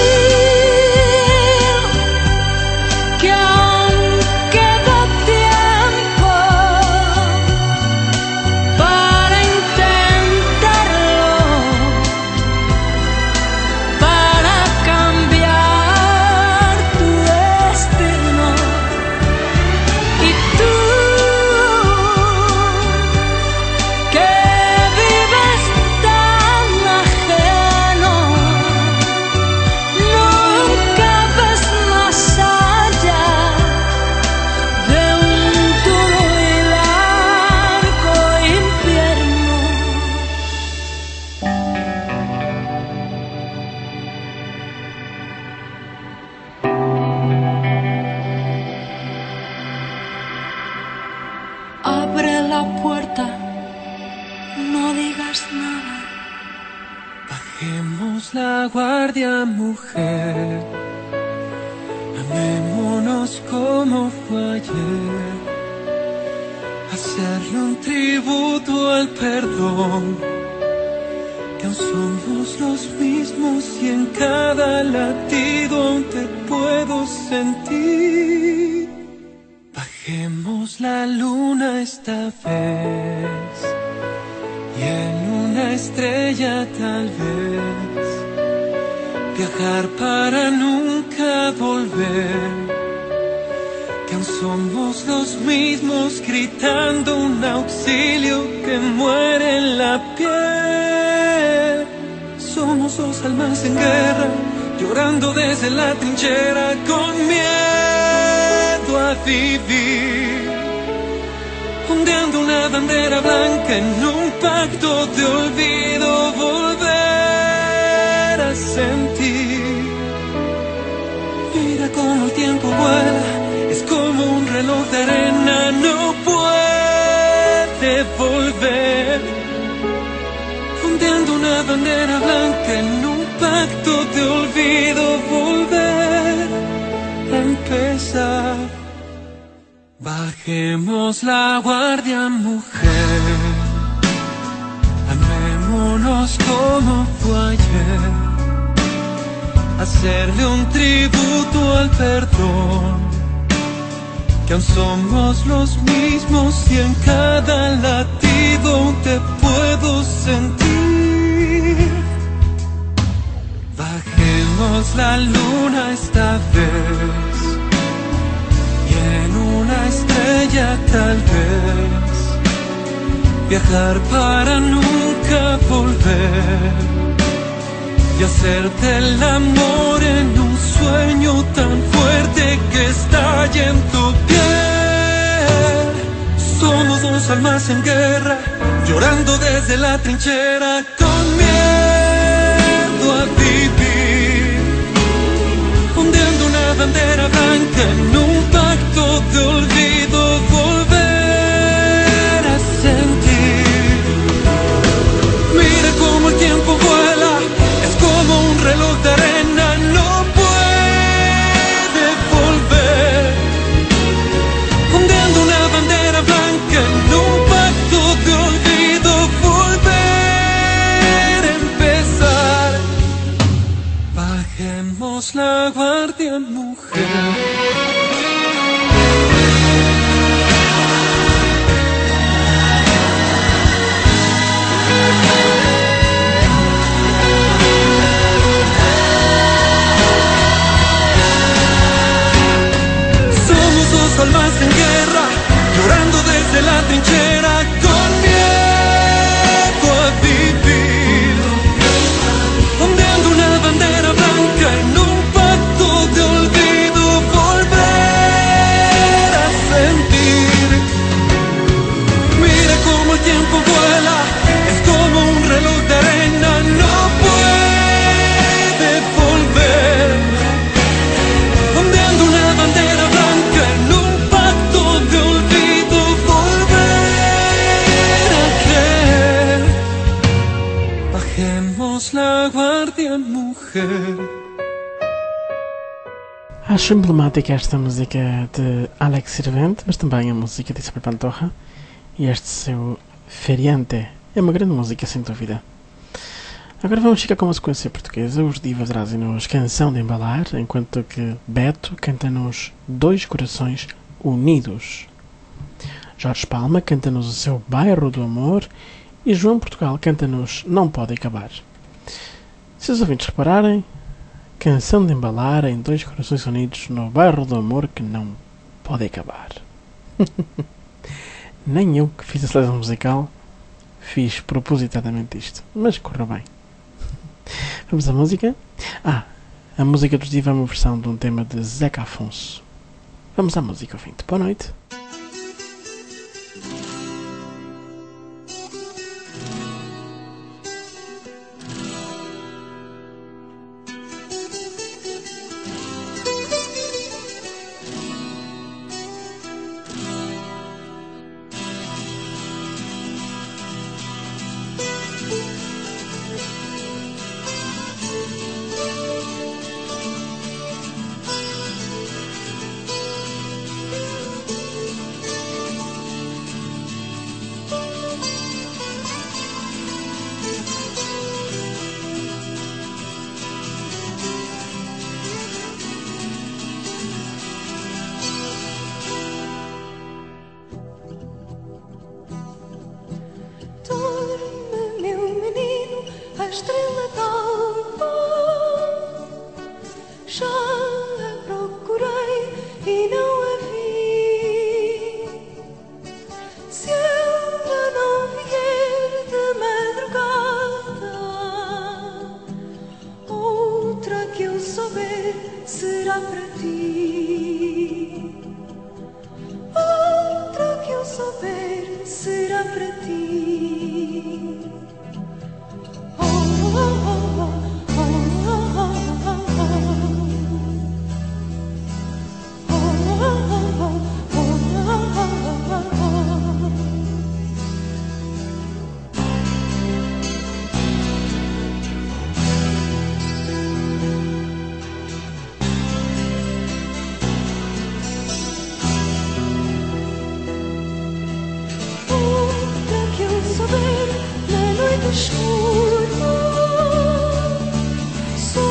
que aún queda tiempo para intentarlo, para cambiar tu destino. Y tú que vives tan ajeno, nunca ves más allá de un duro y largo invierno. Abre la puerta, no digas nada. Bajemos la guardia, mujer. Amémonos como fue ayer. Hacerle un tributo al perdón, que aún somos los mismos y en cada latido aún te puedo sentir. Bajemos la luna esta vez y en una estrella tal vez viajar para nunca volver, que aún somos los mismos gritando un auxilio que muere en la piel. Somos dos almas en guerra, llorando desde la trinchera con miedo a vivir, ondeando una bandera blanca en un pacto de olvido, volver a sentir. Mira cómo el tiempo vuela, es como un reloj de arena, no puede volver, ondeando una bandera blanca en un pacto de olvido, volver a empezar. Bajemos la guardia, mujer. Amémonos como fue ayer. Hacerle un tributo al perdón, que aún somos los mismos y en cada latido te puedo sentir. Bajemos la luna esta vez y en una estrella tal vez viajar para nunca volver y hacerte el amor en un sueño tan fuerte que estalla en tu piel. Somos dos almas en guerra, llorando desde la trinchera, con miedo a vivir, ondeando una bandera blanca en un pacto de olvido, volver a sentir. Mira cómo el tiempo vuela, es como un reloj de arena, no puede volver, ondeando una bandera blanca en un pacto de olvido, volver a empezar. Bajemos la guardia, mujer. Almas en guerra, llorando desde la trinchera, con miedo a vivir, ondeando una bandera blanca en un pacto de olvido, volver a sentir. Mira cómo el tiempo vuela, es como un reloj de arena, no puede volver, ondeando una bandera blanca en un de olvido, volver a creer. Bajemos la guardia, mujer. Acho emblemática esta música de Alex Sirvente, mas também a música de Isabel Pantoja e este seu Feriante. É uma grande música, sem dúvida. Agora vamos ficar com uma sequência portuguesa. Os Divas trazem-nos Canção de Embalar, enquanto que Beto canta-nos Dois Corações Unidos. Jorge Palma canta-nos o seu Bairro do Amor e João Portugal canta-nos Não Pode Acabar. Se os ouvintes repararem, Canção de Embalar em Dois Corações Unidos no Bairro do Amor que não pode acabar. Nem eu que fiz a seleção musical fiz propositadamente isto, mas correu bem. Vamos à música? A música dos Diva é uma versão de um tema de Zeca Afonso. Vamos à música, ouvinte. Boa noite.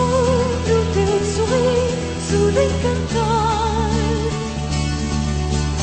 Sobre o teu sorriso de encantar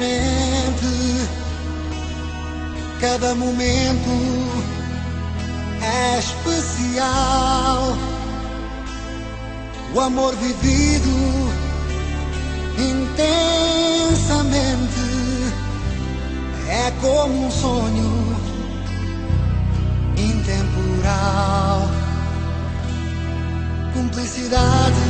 diferente. Cada momento é especial. O amor vivido intensamente é como um sonho intemporal. Cumplicidade,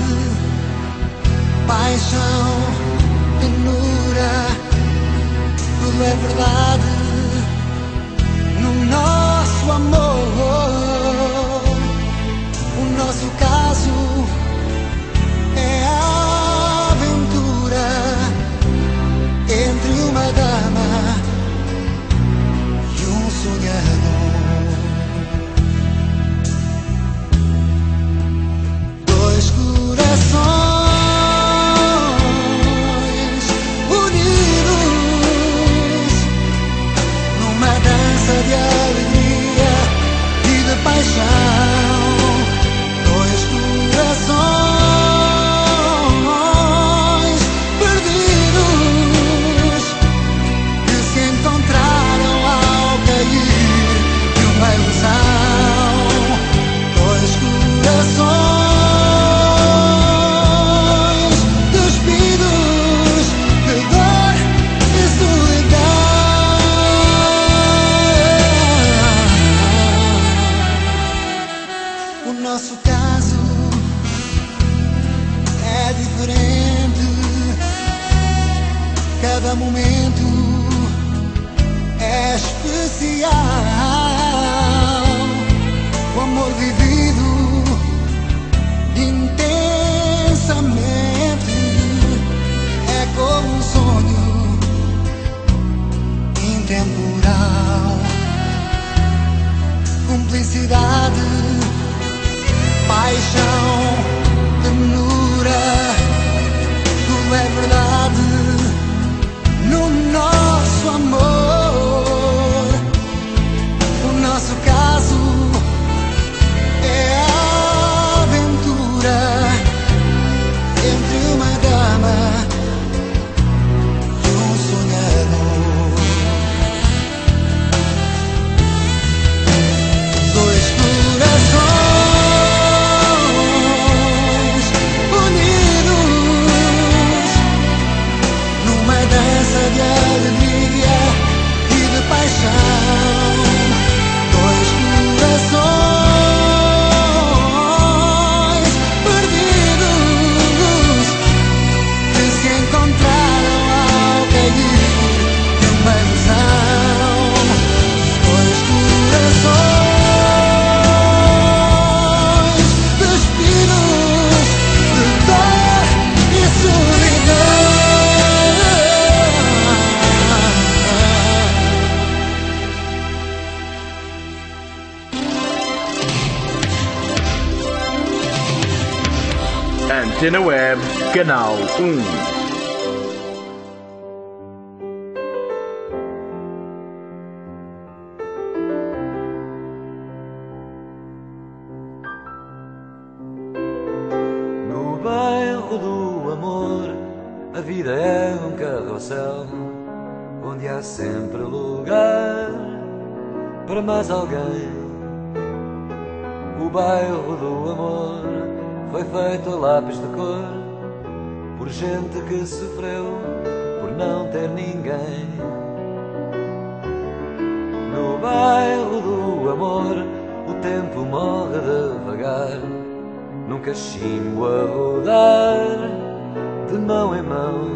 paixão, ternura, tudo é verdade no nosso amor. O nosso caso é a aventura entre uma dama e um sonhador. Dois corações unidos numa dança de alegria e de paixão. Dois corações perdidos que se encontraram ao cair de uma ilusão. Dois corações despidos de dor e solidão. O nosso caso é diferente. Cada momento é especial. O amor vivido intensamente é como um sonho intemporal. Cumplicidade, paixão, ternura, tudo é verdade no nosso amor. O nosso caso é a aventura entre uma dama e um sonhador. Dois corações unidos numa dança de alegria e de paixão. Dois corações perdidos que se encontraram ao cair de uma ilusão. Dois corações despidos de dor e solidão. Antena Web, Canal 1. No bairro do amor, a vida é um carrossel onde há sempre lugar para mais alguém. O bairro do amor foi feito a lápis de cor por gente que sofreu por não ter ninguém. No bairro do amor, o tempo morre devagar num cachimbo a rodar de mão em mão.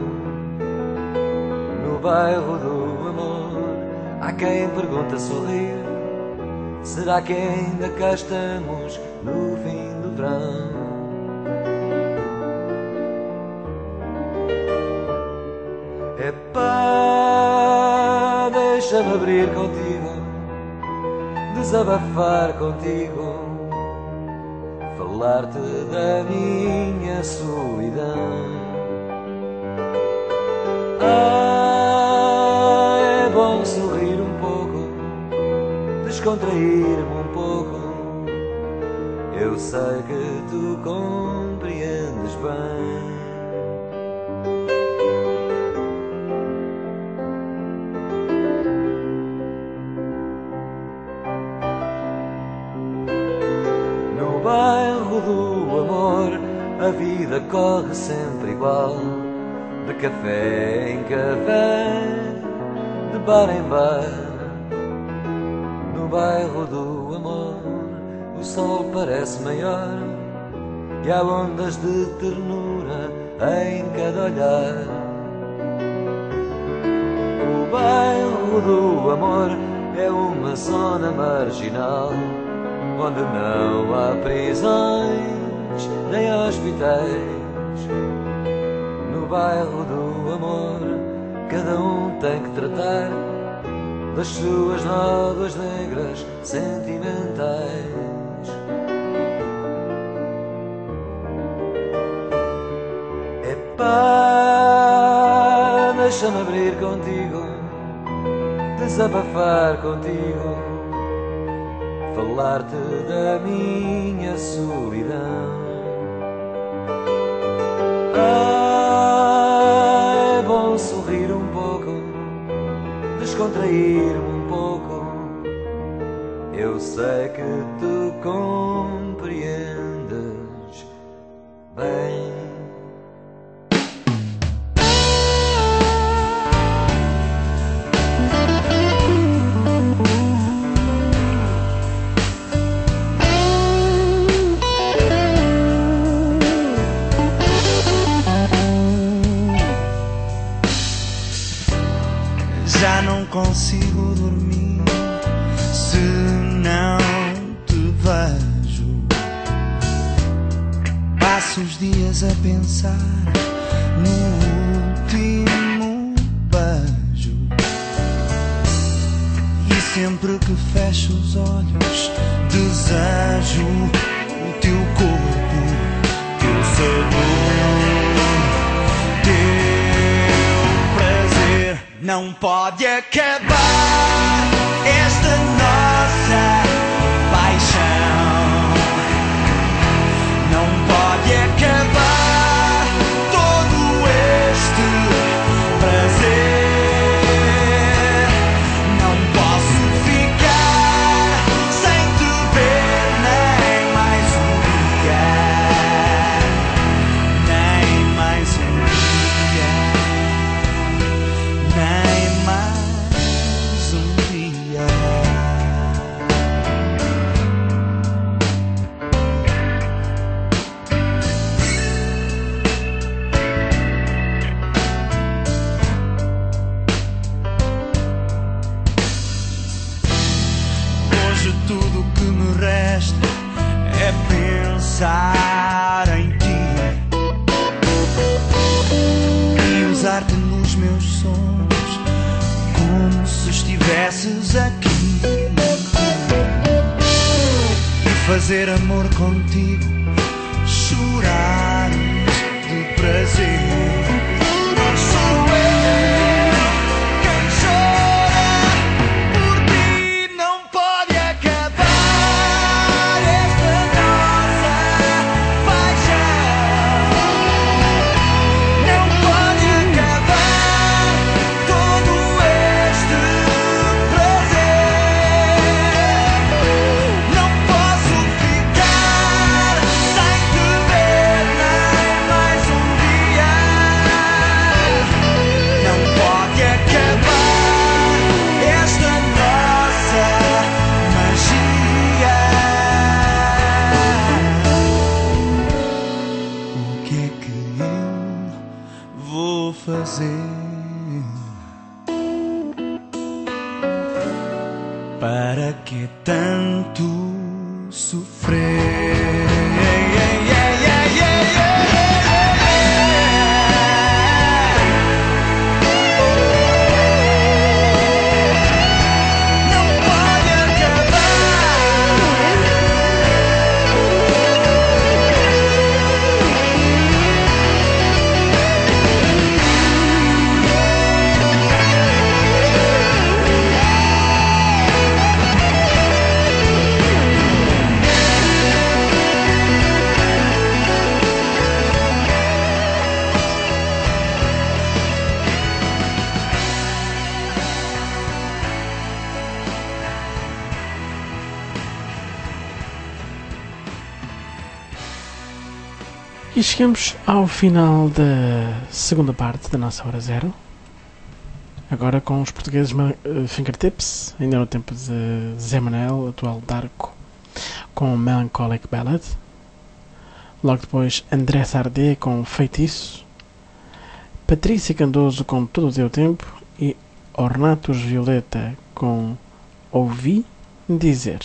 No bairro do amor, há quem pergunta a sorrir: será que ainda cá estamos no fim do verão? Epá, deixa-me abrir contigo, desabafar contigo, falar-te da minha solidão. Ah, é bom sorrir um pouco, descontrair-me um pouco. Eu sei que tu compreendes bem. bairro do amor a vida corre sempre igual, de café em café, de bar em bar. No bairro do amor o sol parece maior e há ondas de ternura em cada olhar. O bairro do amor é uma zona marginal onde não há prisões nem hospitais. No bairro do amor cada um tem que tratar das suas nódoas negras sentimentais. Epá, deixa-me abrir contigo, desabafar contigo, falar-te da minha solidão. É bom sorrir um pouco, descontrair-me um pouco. Eu sei que tu compreendes bem. Já não consigo dormir se não te vejo. Passo os dias a pensar no último beijo. E sempre que fecho os olhos desejo o teu corpo, teu sabor, teu prazer. Não pode acabar esta nossa paixão. Não pode acabar todo este prazer. Não posso ficar sem te ver nem mais um dia, nem mais um dia, nem mais um dia. Hoje tudo que me resta é pensar em ti e usar-te nos meus sonhos como se estivesses aqui e fazer amor contigo, chorar de prazer. Não sou eu quem chora por ti. Não pode acabar esta nossa paixão. Não pode acabar todo este prazer. Não posso ficar sem te ver nem mais um dia. Não pode acabar esta nossa magia. O que é que eu vou fazer para que tanto sofrer? Não pode acabar. E chegamos ao final da segunda parte da nossa Hora Zero. Agora com os portugueses Fingertips, ainda no tempo de Zé Manel, atual Darko, com Melancholic Ballad. Logo depois André Sardé com Feitiço, Patrícia Candoso com Todo o Teu Tempo e Ornatos Violeta com Ouvi Dizer.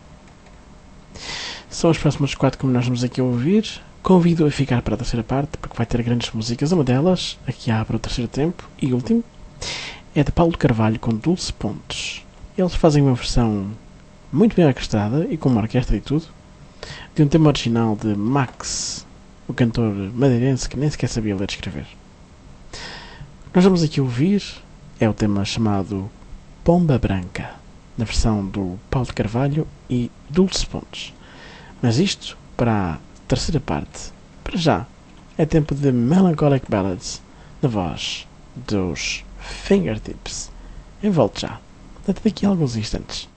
São as próximas 4 que nós vamos aqui a ouvir. Convido a ficar para a terceira parte, porque vai ter grandes músicas. Uma delas, aqui abre o terceiro tempo e último, é de Paulo Carvalho com Dulce Pontes. Eles fazem uma versão muito bem orquestrada e com uma orquestra e tudo, de um tema original de Max, o cantor madeirense que nem sequer sabia ler e escrever. O que nós vamos aqui ouvir é o tema chamado Pomba Branca, na versão do Paulo Carvalho e Dulce Pontes. Mas isto, para a terceira parte, para já, é tempo de Melancholic Ballads, na voz dos Fingertips. Eu volto já, até daqui a alguns instantes.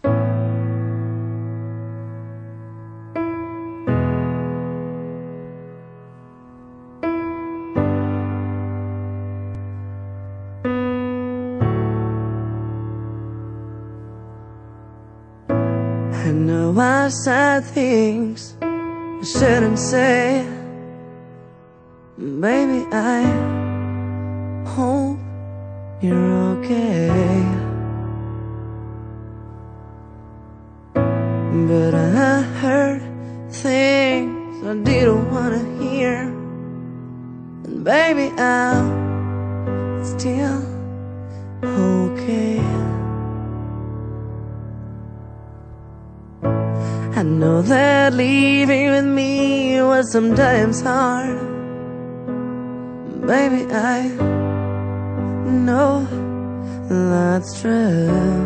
I know I've said things I shouldn't say. Baby, I hope you're okay. But I heard things I didn't wanna hear. And baby, I'm still okay. I know that leaving with me was sometimes hard. Baby, I know that's true.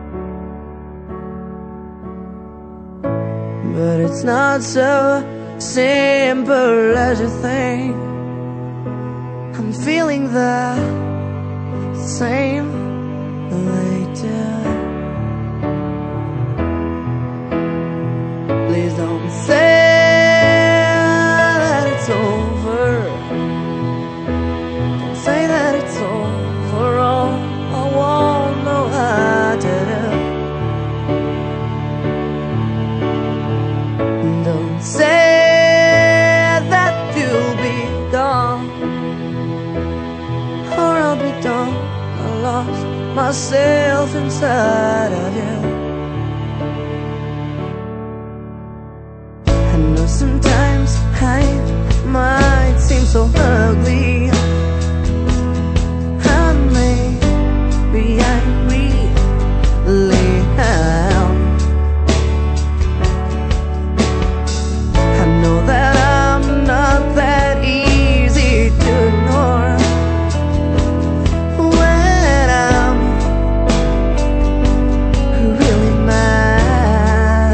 But it's not so simple as you think. I'm feeling the same way too. Please don't say that it's over. Don't say that it's over. Oh, I won't know how to do. Don't say that you'll be gone, or I'll be done. I lost myself inside of you. Sometimes I might seem so ugly. And maybe I really am. I know that I'm not that easy to ignore when I'm really mad.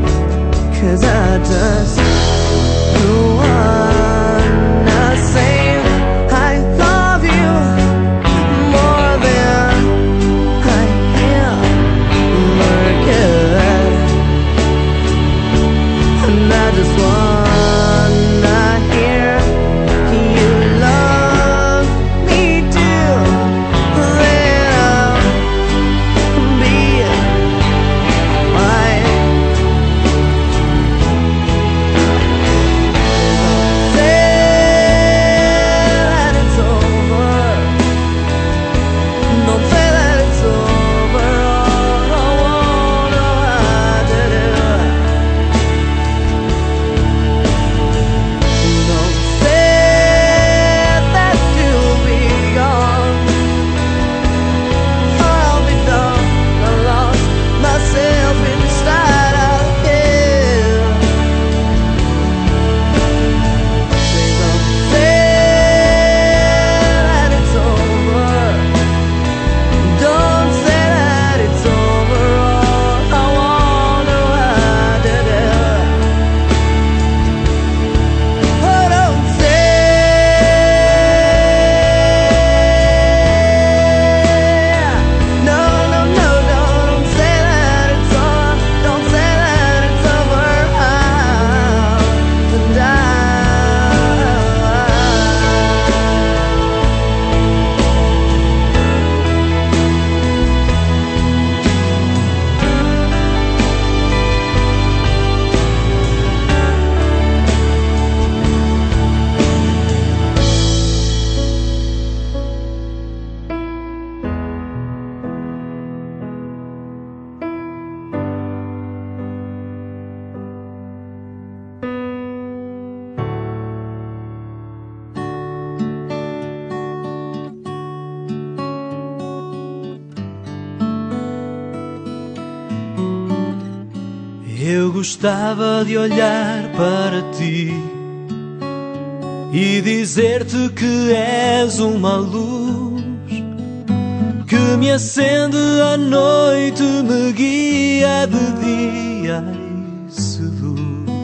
'Cause I just wanna say Eu gostava de olhar para ti e dizer-te que és uma luz que me acende à noite, me guia de dia e seduz.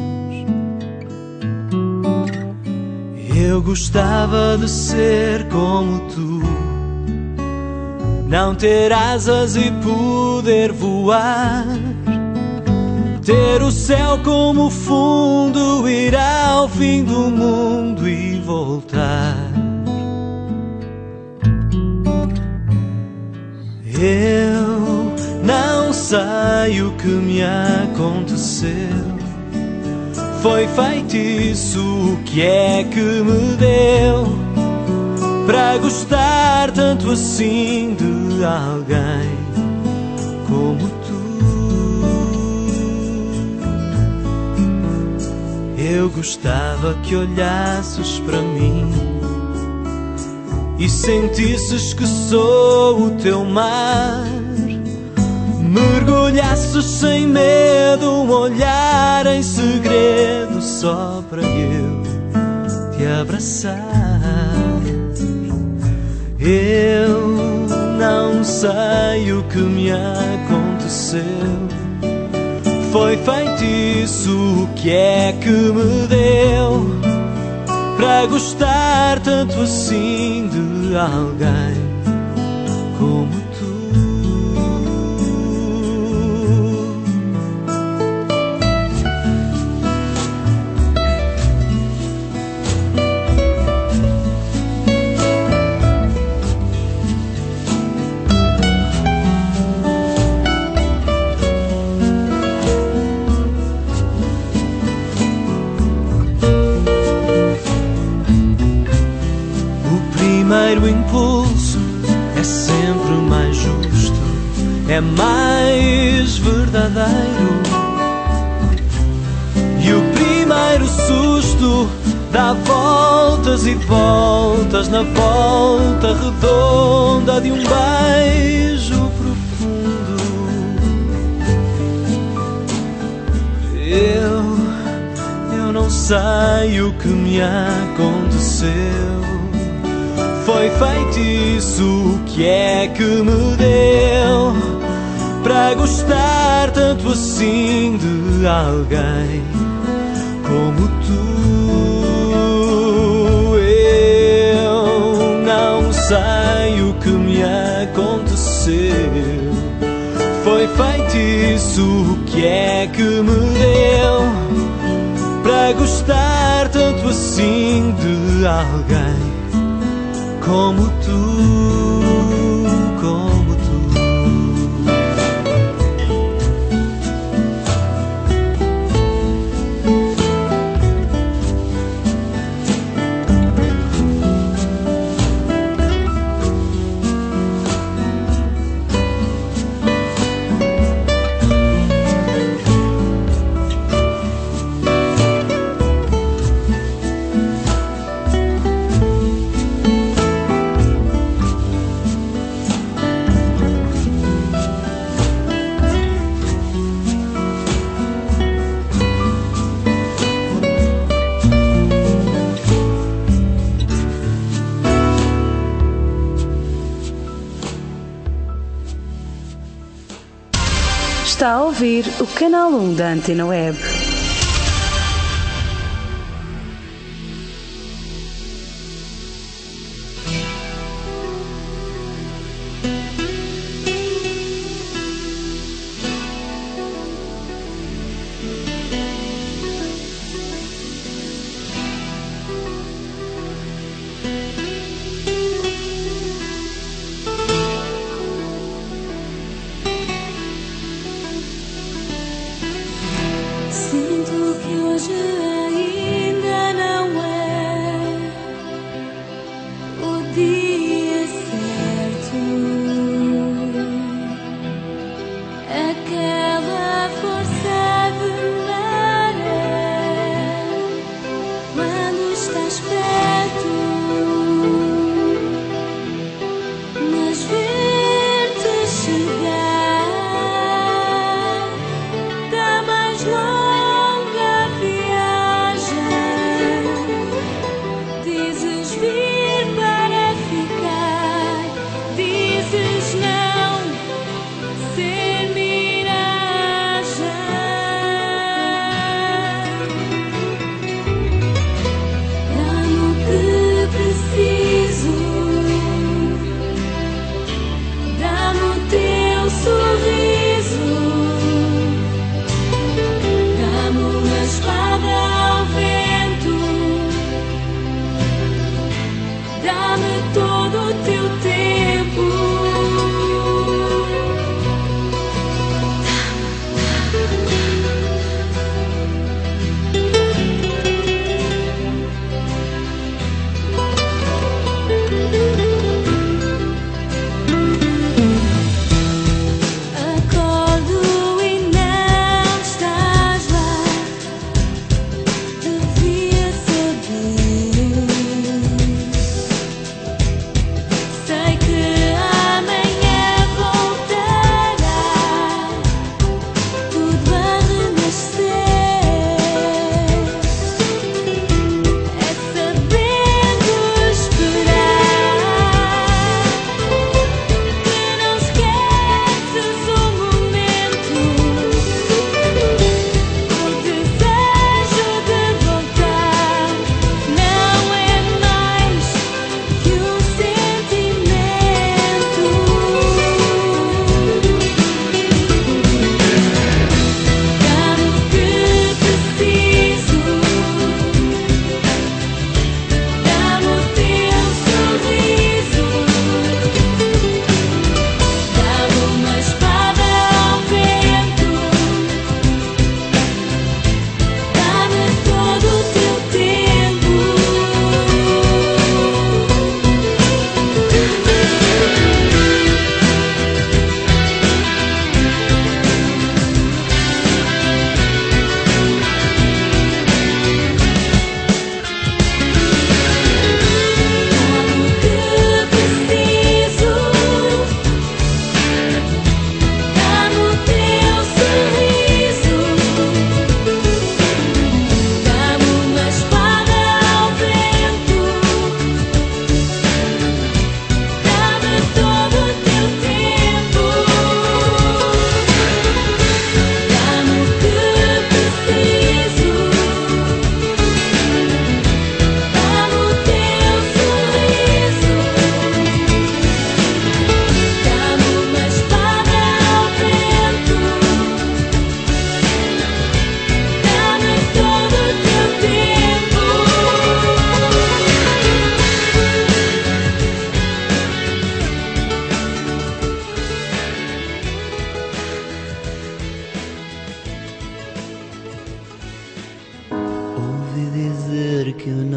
Eu gostava de ser como tu, não ter asas e poder voar, ter o céu como fundo, ir ao fim do mundo e voltar. Eu não sei o que me aconteceu, foi feitiço, o que é que me deu para gostar tanto assim de alguém como tu. Eu gostava que olhasses para mim e sentisses que sou o teu mar, mergulhasses sem medo, um olhar em segredo só para eu te abraçar. Eu não sei o que me aconteceu, foi feitiço, o que é que me deu para gostar tanto assim de alguém como tu. O primeiro impulso é sempre mais justo, é mais verdadeiro. E o primeiro susto dá voltas e voltas na volta redonda de um beijo profundo. Eu não sei o que me aconteceu, foi feitiço, o que é que me deu para gostar tanto assim de alguém como tu. Eu não sei o que me aconteceu, foi feitiço, o que é que me deu para gostar tanto assim de alguém como tu, como tu. Está a ouvir o Canal 1 da Antena Web. Se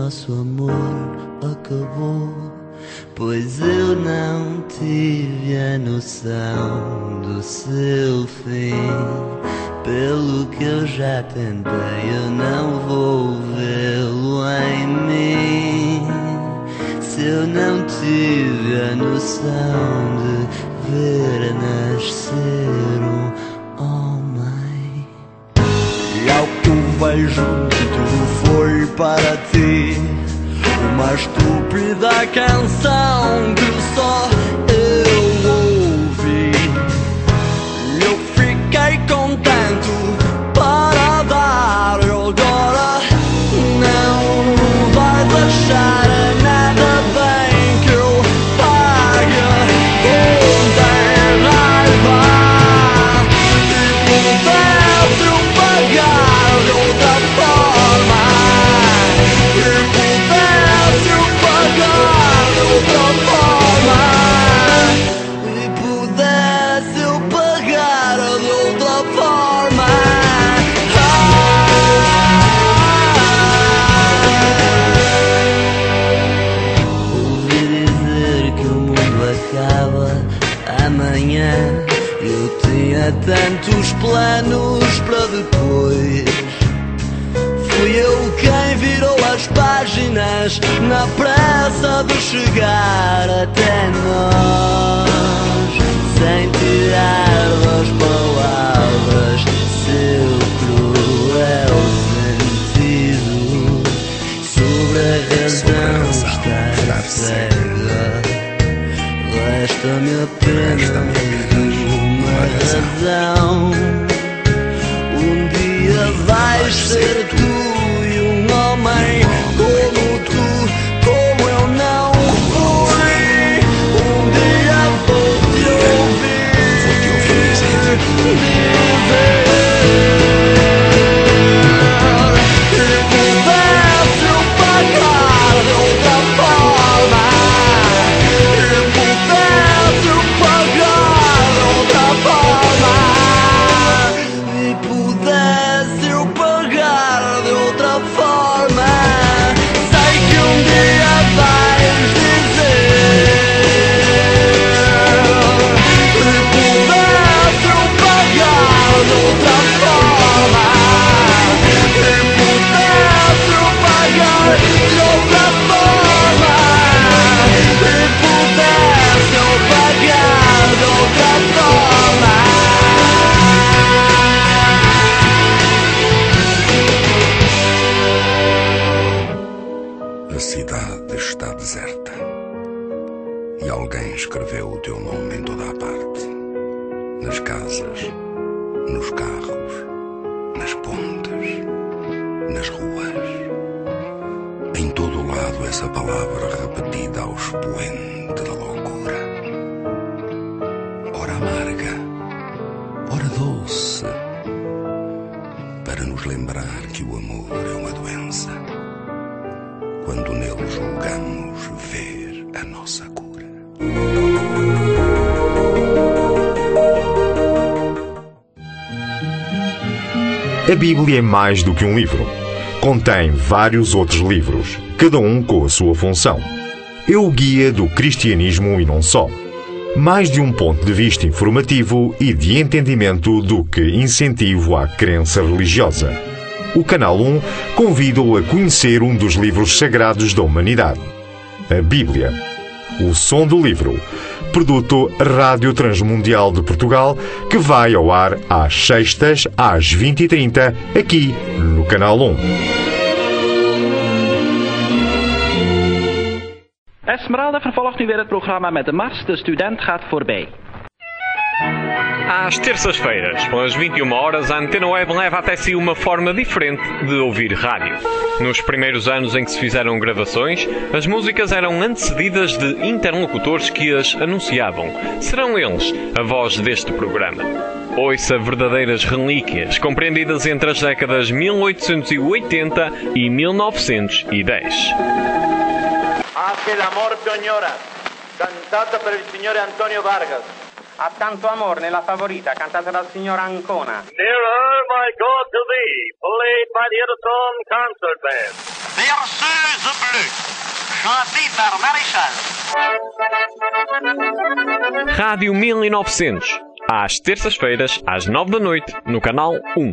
nosso amor acabou, pois eu não tive a noção do seu fim. Pelo que eu já tentei, eu não vou vê-lo em mim. Se eu não tive a noção de ver nascer um homem. E ao que eu vejo que tudo foi para ti uma estúpida canção que só eu ouvi. Eu fiquei contente para dar, e agora não vais achar nada bem que eu pague com raiva. Se pudesse eu pagar de outra forma, se pudesse eu pagar de outra forma, se pudesse eu pagar de outra forma. Ouvi dizer que o mundo acaba amanhã. Eu tinha tantos planos para depois. Fui eu quem virou as páginas na pressa de chegar até nós, sem tirar das palavras seu cruel sentido. Sobre a razão estar cega, resta-me apenas uma razão. Um dia vais ser tu e um homem como tu, como eu não fui. Um dia vou-te ouvir dizer. Se pudesse eu pagar de outra forma, se pudesse eu pagar de outra forma, se pudesse eu pagar de outra forma. Sei que um dia vais dizer. Se pudesse eu pagar de outra forma, se pudesse eu pagar de outra forma, se pudesse eu pagar de outra forma. A cidade está deserta e alguém escreveu o teu nome em toda a parte. Nas casas, nos carros, nas pontes, nas ruas. Em todo o lado essa palavra repetida ao expoente da loucura. Ora amarga, ora doce, para nos lembrar que o amor é uma doença, quando nele julgamos ver a nossa cura. A Bíblia é mais do que um livro. Contém vários outros livros, cada um com a sua função. É o guia do cristianismo e não só. Mais de um ponto de vista informativo e de entendimento do que incentivo à crença religiosa. O Canal 1 convida-o a conhecer um dos livros sagrados da humanidade, a Bíblia. O Som do Livro, produto Rádio Transmundial de Portugal, que vai ao ar às sextas, às 20h30, aqui no Canal 1. Esmeralda vervolgt nu weer het programma met de Mars, de student gaat voorbij. Às terças-feiras, pelas 21 horas, a Antena Web leva até si uma forma diferente de ouvir rádio. Nos primeiros anos em que se fizeram gravações, as músicas eram antecedidas de interlocutores que as anunciavam. Serão eles a voz deste programa. Ouça verdadeiras relíquias, compreendidas entre as décadas 1880 e 1910. Haz el amor te añoras, cantata per il signore Antonio Vargas. Ha tanto amor nella favorita, cantata dal signor Ancona. Nearer, my God, to thee, played by the Edison Concert Band. Berceuse bleue, chantée par Maréchal. Rádio 1900, às terças-feiras, às 9 da noite, no canal 1.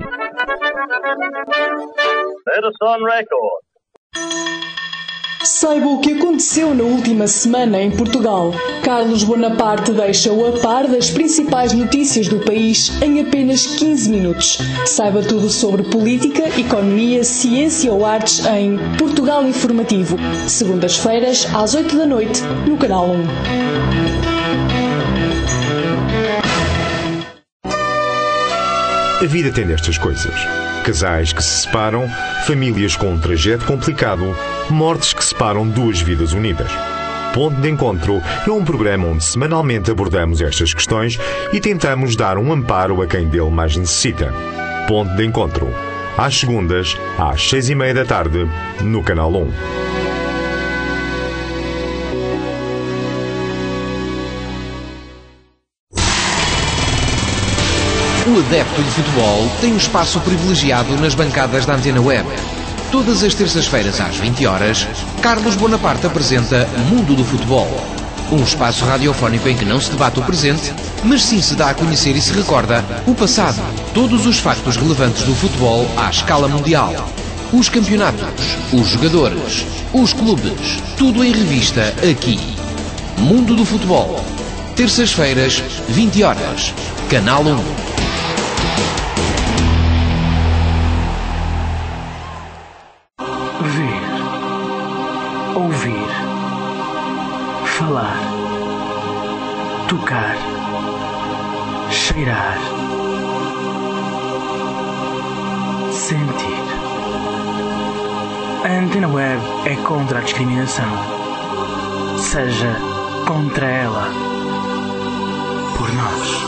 Edison Records. Saiba o que aconteceu na última semana em Portugal. Carlos Bonaparte deixa-o a par das principais notícias do país em apenas 15 minutos. Saiba tudo sobre política, economia, ciência ou artes em Portugal Informativo. Segundas-feiras, às 8 da noite, no canal 1. A vida tem destas coisas. Casais que se separam, famílias com um trajeto complicado, mortes que separam duas vidas unidas. Ponto de Encontro é um programa onde semanalmente abordamos estas questões e tentamos dar um amparo a quem dele mais necessita. Ponto de Encontro, às segundas, às 6:30 da tarde, no canal 1. O adepto de futebol tem um espaço privilegiado nas bancadas da Antena Web. Todas as terças-feiras às 20 horas, Carlos Bonaparte apresenta Mundo do Futebol. Um espaço radiofónico em que não se debate o presente, mas sim se dá a conhecer e se recorda o passado. Todos os factos relevantes do futebol à escala mundial. Os campeonatos, os jogadores, os clubes, tudo em revista aqui. Mundo do Futebol. Terças-feiras, 20 horas. Canal 1. Ver, ouvir, falar, tocar, cheirar, sentir. A Antena Web é contra a discriminação. Seja contra ela. Por nós.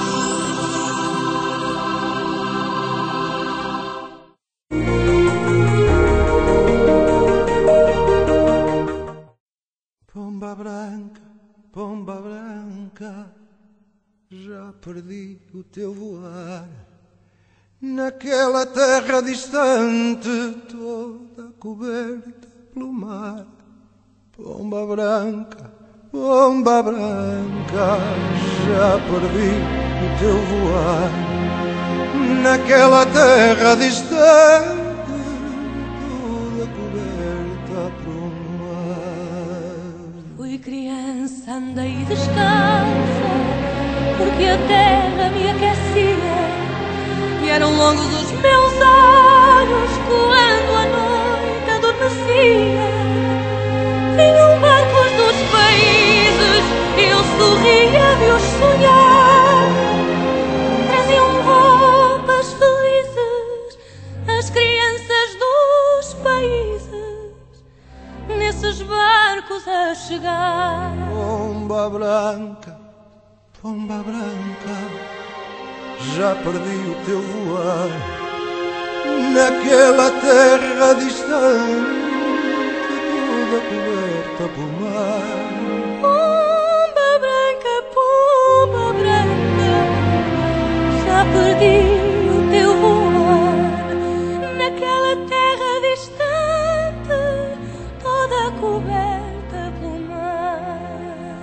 Pomba branca, já perdi o teu voar. Naquela terra distante, toda coberta pelo mar. Pomba branca, já perdi o teu voar. Naquela terra distante, toda coberta pelo mar. Fui criança, andei descalça, porque a terra me aquecia. E eram longos os meus anos, quando a noite adormecia. Vinham barcos dos países, eu sorria de os sonhar. Traziam roupas felizes, as crianças dos países, nesses barcos a chegar. Pomba branca, já perdi o teu voar. Naquela terra distante, toda coberta por mar. Pomba branca, já perdi o teu voar. Naquela terra distante, toda coberta por mar.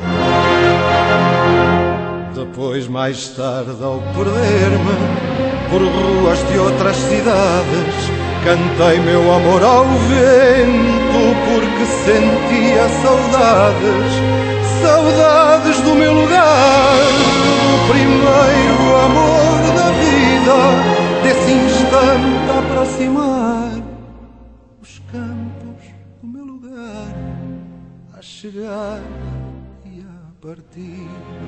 Mais tarde, ao perder-me, por ruas de outras cidades, cantei meu amor ao vento, porque sentia saudades, saudades do meu lugar, do primeiro amor da vida, desse instante a aproximar os campos do meu lugar, a chegar e a partir.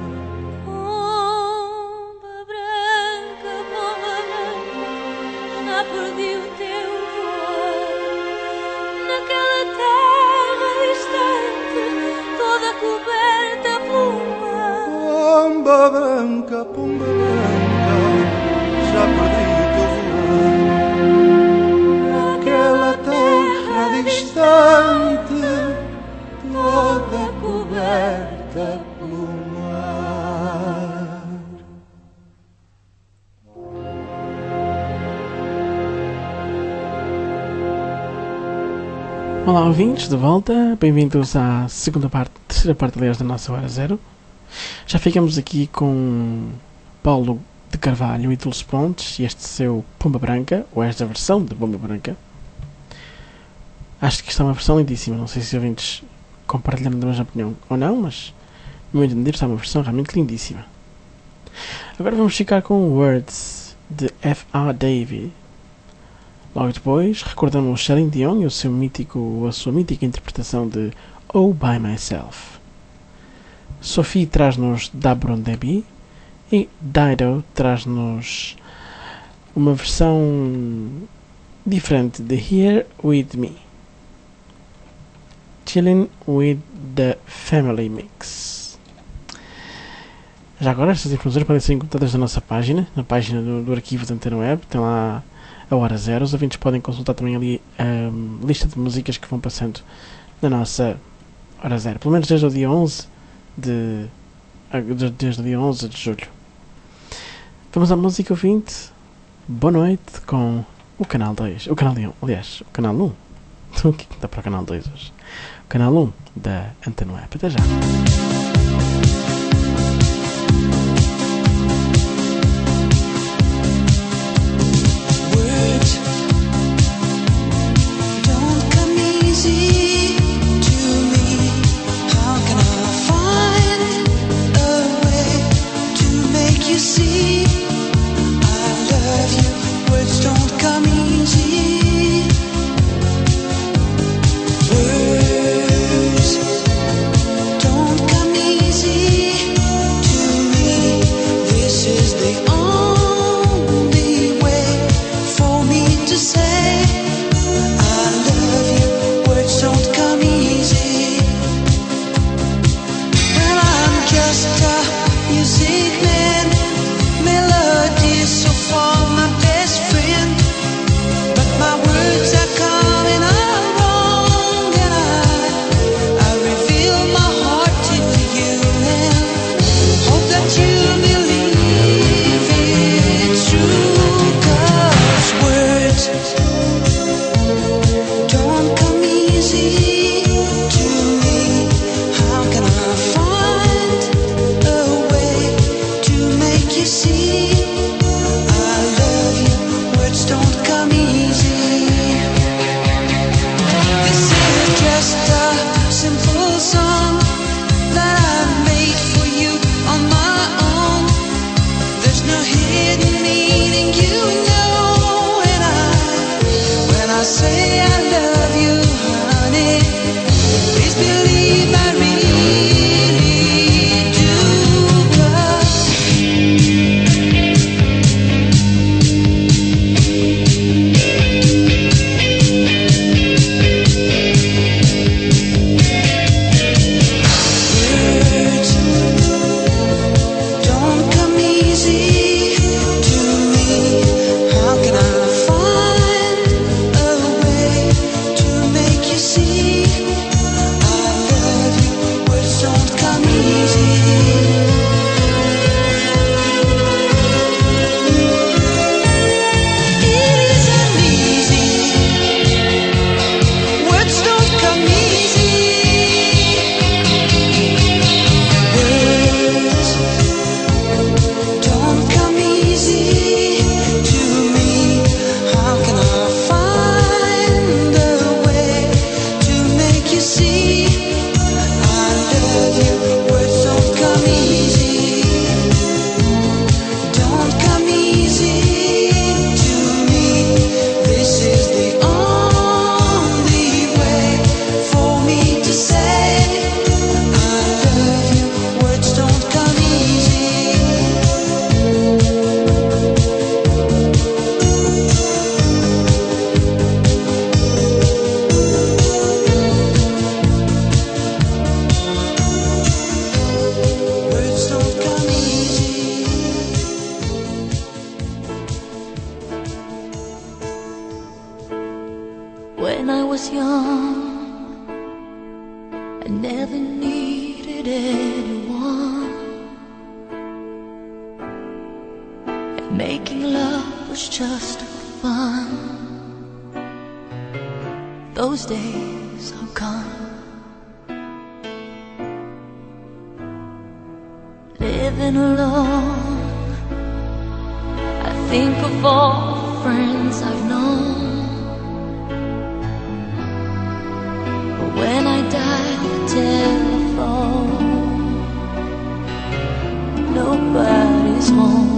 Já perdi o teu voar naquela terra distante, toda coberta pelo mar. Pomba branca, já perdi o teu voar naquela terra distante, toda coberta pelo mar. Olá ouvintes, de volta, bem-vindos à terceira parte aliás da nossa Hora Zero. Já ficamos aqui com Paulo de Carvalho e Dulce Pontes e este seu Pomba Branca, ou esta versão de Pomba Branca. Acho que isto é uma versão lindíssima, não sei se os ouvintes compartilharam da mesma opinião ou não, mas no meu entender está uma versão realmente lindíssima. Agora vamos ficar com Words de F.R. David. Logo depois, recordamos Celine Dion e a sua mítica interpretação de Oh By Myself. Sophie traz-nos Dabron Debbie e Dido traz-nos uma versão diferente de Here With Me. Chillin' With The Family Mix. Já agora, estas informações podem ser encontradas na nossa página, na página do arquivo da Antena Web, tem lá a Hora Zero. Os ouvintes podem consultar também ali a lista de músicas que vão passando na nossa Hora Zero, pelo menos desde o dia 11 de julho. Vamos à música, ouvinte. Boa noite com o Canal 2, o Canal 1, aliás, o Canal 1. Estou aqui que dá para o Canal 2 hoje. O Canal 1 da Antena Web. Até já. When I was young, I never needed anyone, and making love was just fun. Those days are gone. Living alone, I think of all the friends I've known. But when I dial the telephone, nobody's home.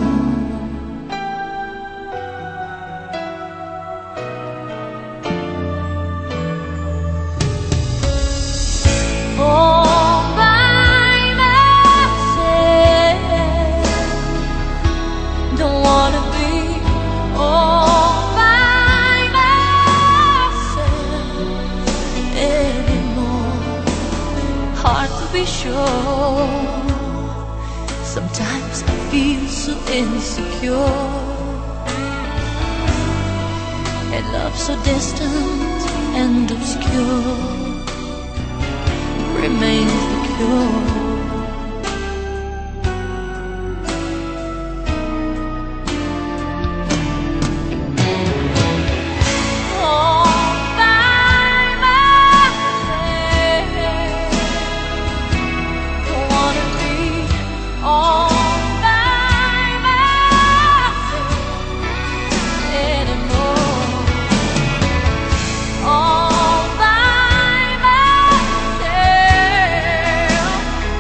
All by myself, don't wanna be all by myself anymore. Hard to be sure. Sometimes I feel so insecure, and love so distant and obscure remains the cure. All by myself, don't wanna be all by myself anymore. All by myself.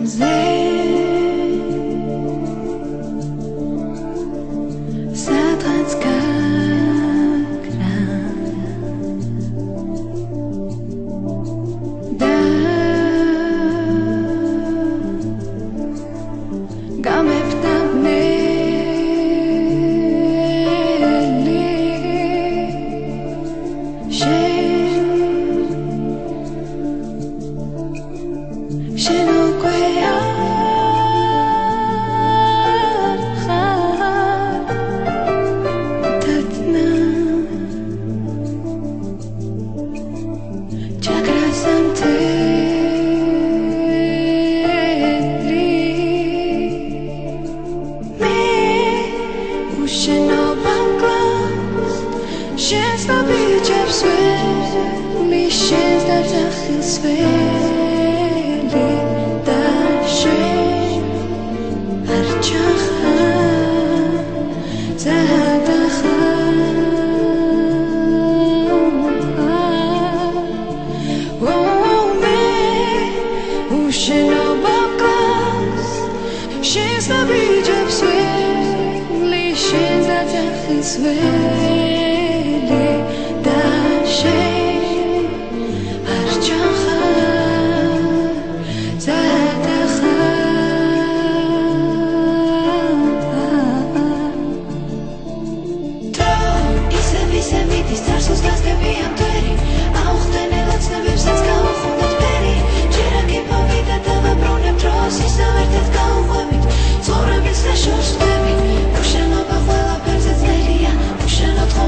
Ușa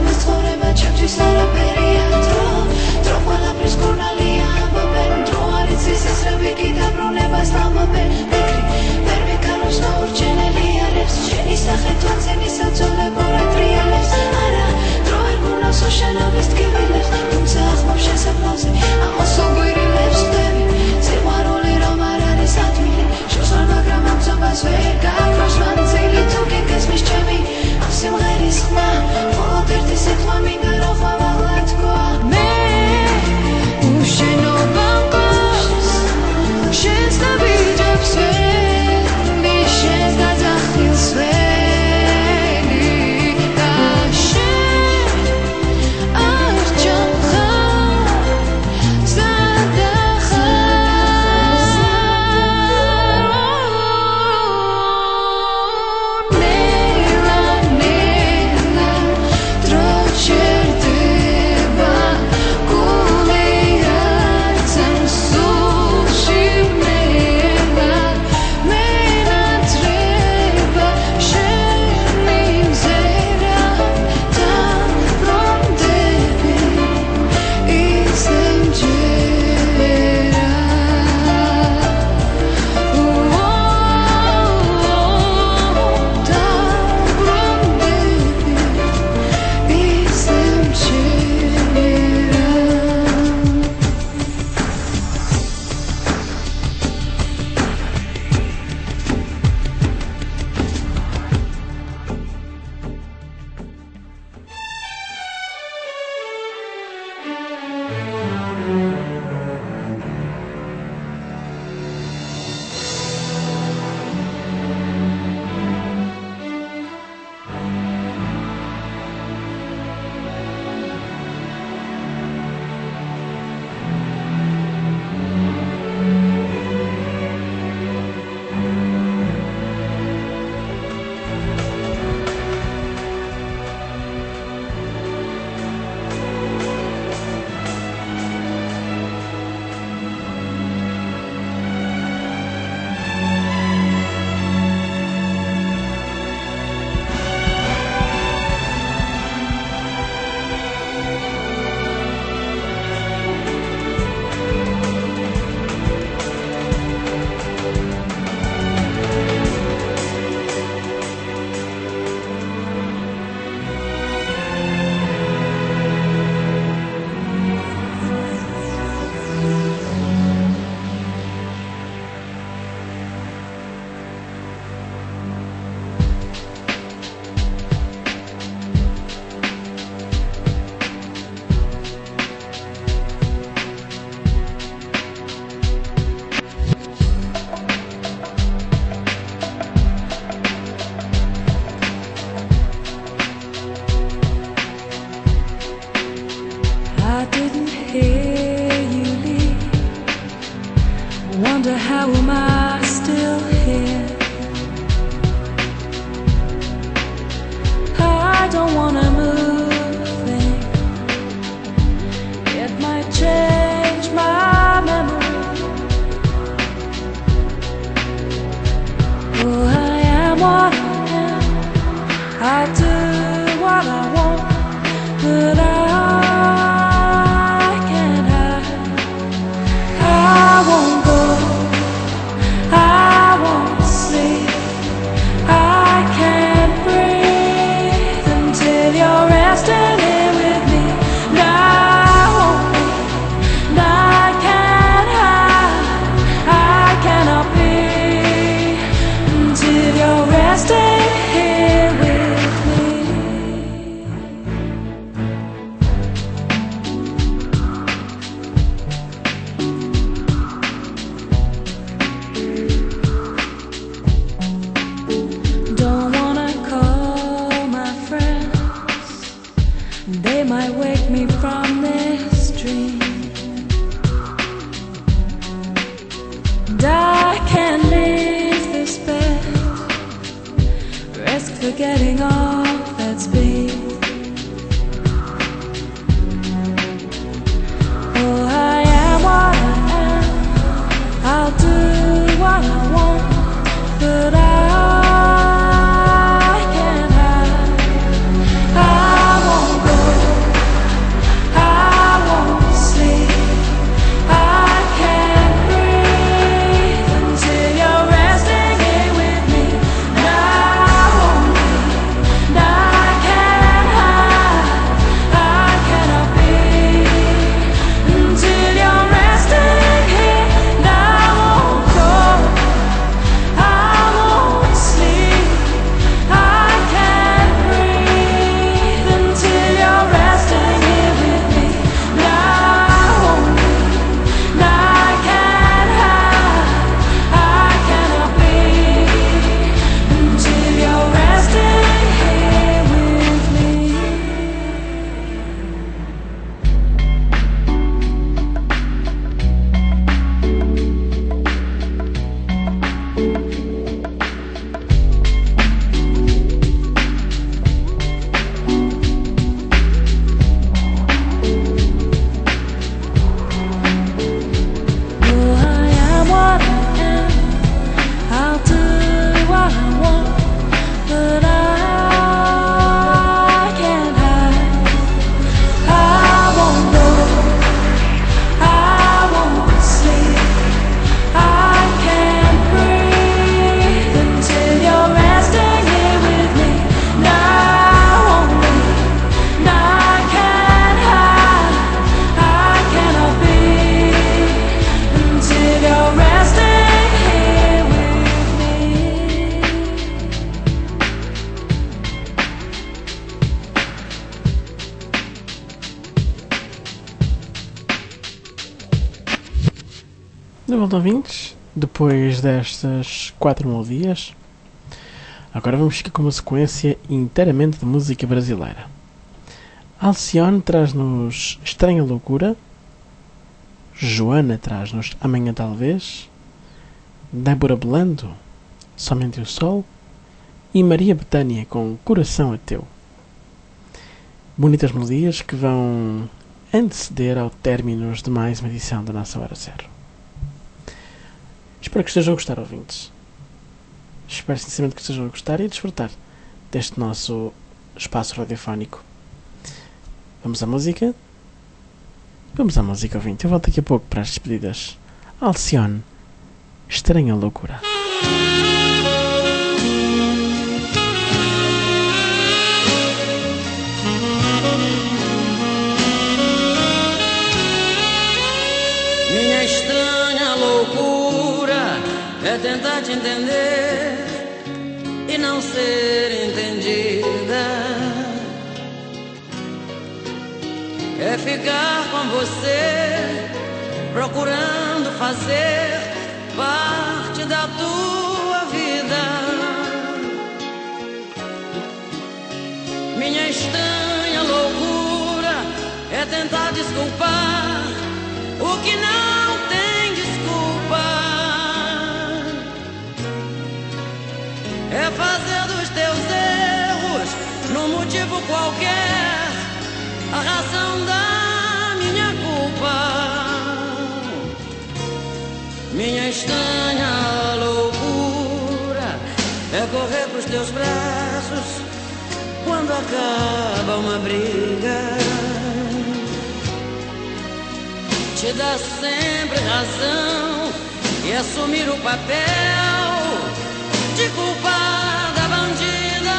how am I still here? I don't wanna move things. It might change my memory. Oh, I am what I am. I do what I want, but I can't hide. I won't go, I won't sleep. I can't breathe until you're resting here with me. And I won't leave, and I can't hide. I cannot be until you're resting here with me. Don't wanna call my friends. They might wake me from this dream. And I can't leave this bed. Risk forgetting all that's been. Oh, I am what I am. I'll do what I want, but I can't hide. I won't go, I won't sleep. I can't breathe until you're resting here with me. And I won't leave, and I can't hide. I cannot be until you're resting here. And I won't go, I won't sleep. I can't breathe until you're resting here with me. And I won't leave, and I can't hide. I cannot be until you're resting here with me. Oh, I am what I am. I'll do what I want, but I can't hide. I won't go, I won't sleep. I can't breathe until you're resting here with me. And I won't leave, and I can't hide. I cannot be until you're resting here with me. De volta, ouvintes, depois destas 4 melodias, agora vamos ficar com uma sequência inteiramente de música brasileira. Alcione traz-nos Estranha Loucura, Joana traz-nos Amanhã Talvez, Débora Blando, Somente o Sol, e Maria Bethânia com Coração é Teu. Bonitas melodias que vão anteceder ao término de mais uma edição da nossa Hora Zero. Espero que estejam a gostar, ouvintes. Espero sinceramente que estejam a gostar e a desfrutar deste nosso espaço radiofónico. Vamos à música? Vamos à música, ouvinte. Eu volto daqui a pouco para as despedidas. Alcione, Estranha Loucura. Minha estranha loucura é tentar te entender e não ser entendida. É ficar com você, procurando fazer parte da tua vida. Minha estranha loucura é tentar desculpar o que não tem desculpa. Minha estranha loucura é correr pros teus braços quando acaba uma briga. Te dar sempre razão e assumir o papel de culpada bandida.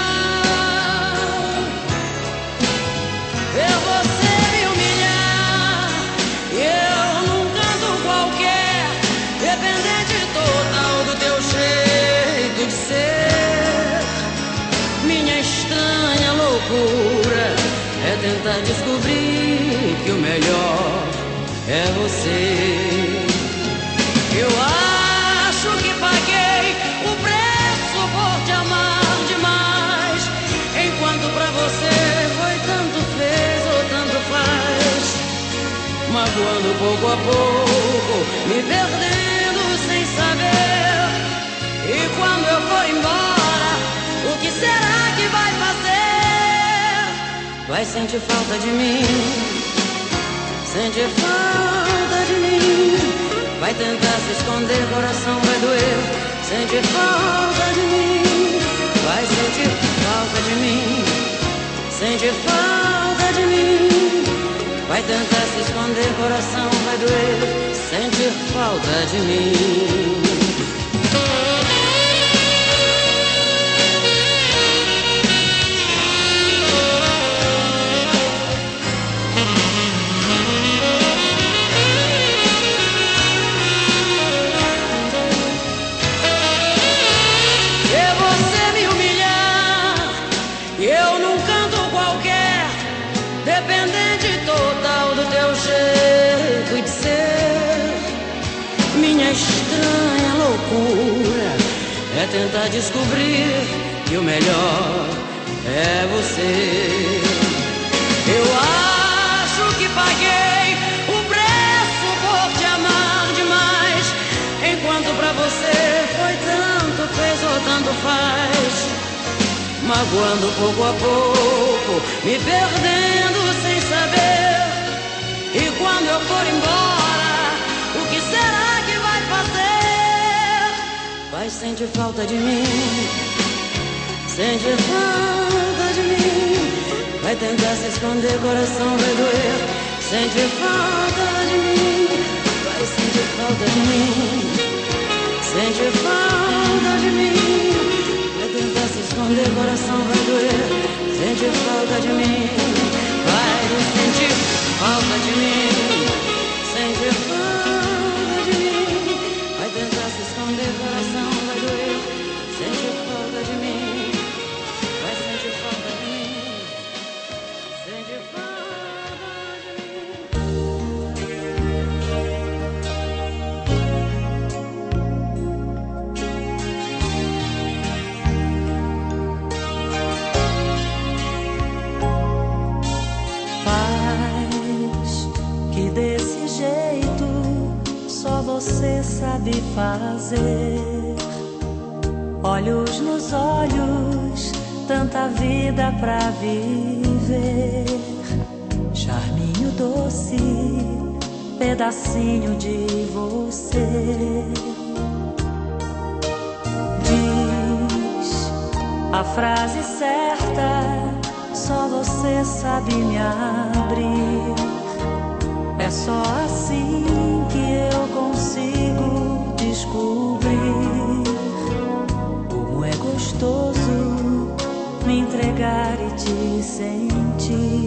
Ver você me humilhar e eu num canto qualquer, dependente total do teu jeito de ser. Minha estranha loucura é tentar descobrir que o melhor é você. Eu acho que paguei o preço por te amar demais, enquanto pra você foi tanto fez ou tanto faz, magoando pouco a pouco, me perdendo sem saber. E quando eu for embora, o que será que vai fazer? Vai sentir falta de mim, sentir falta de mim. Vai tentar se esconder, coração vai doer. Sentir falta de mim. Vai sentir falta de mim. Sentir falta de mim. Vai tentar se esconder, coração vai doer. Sentir falta de mim. Dependente total do teu jeito de ser. Minha estranha loucura é tentar descobrir que o melhor é você. Eu acho que paguei o preço por te amar demais, enquanto pra você foi tanto fez ou tanto faz, magoando pouco a pouco, me perdendo sem saber. E quando eu for embora, o que será que vai fazer? Vai sentir falta de mim, sentir falta de mim. Vai tentar se esconder, coração vai doer. Sentir falta de mim, vai sentir falta de mim, sentir falta de mim. Tentar se esconder, coração vai doer. Sente falta de mim, vai sentir falta de mim. Sente falta de mim. Vai tentar se esconder, coração vai doer. Sente falta de mim, vai sentir falta de mim. Sente falta de mim. Desse jeito só você sabe fazer. Olhos nos olhos, tanta vida pra viver. Charminho doce, pedacinho de você. Diz a frase certa, só você sabe me abrir. É só assim que eu consigo descobrir como é gostoso me entregar e te sentir.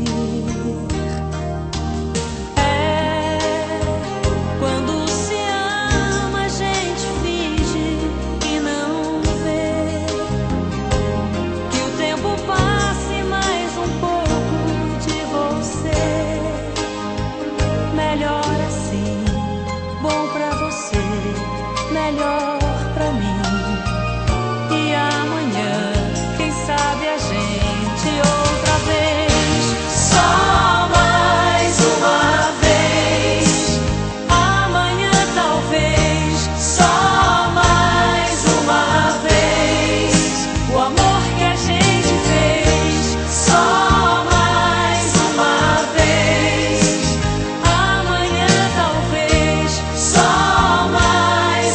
É quando se ama, a gente finge que não vê, que o tempo passe mais um pouco de você. Melhor assim, bom pra você, melhor pra mim. E amanhã, quem sabe a gente outra vez. Só mais uma vez. Amanhã talvez. Só mais uma vez. O amor que a gente fez. Só mais uma vez. Amanhã talvez. Só mais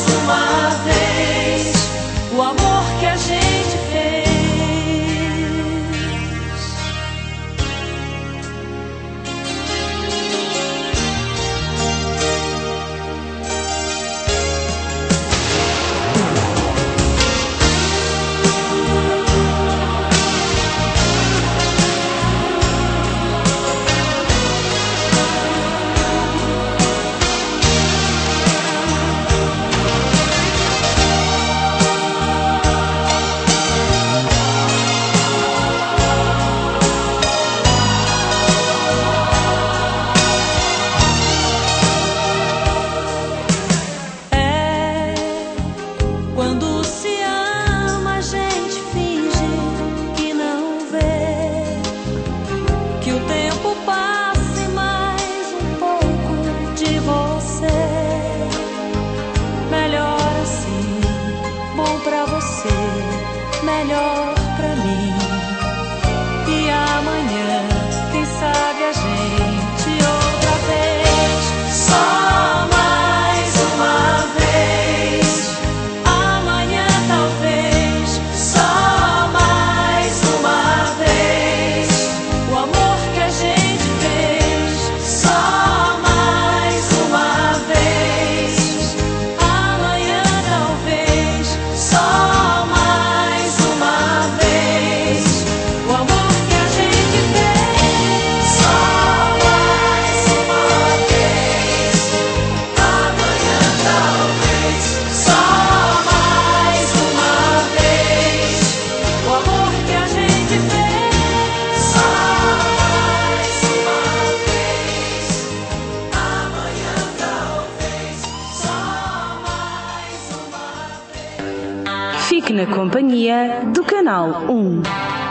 Fique na companhia do Canal 1.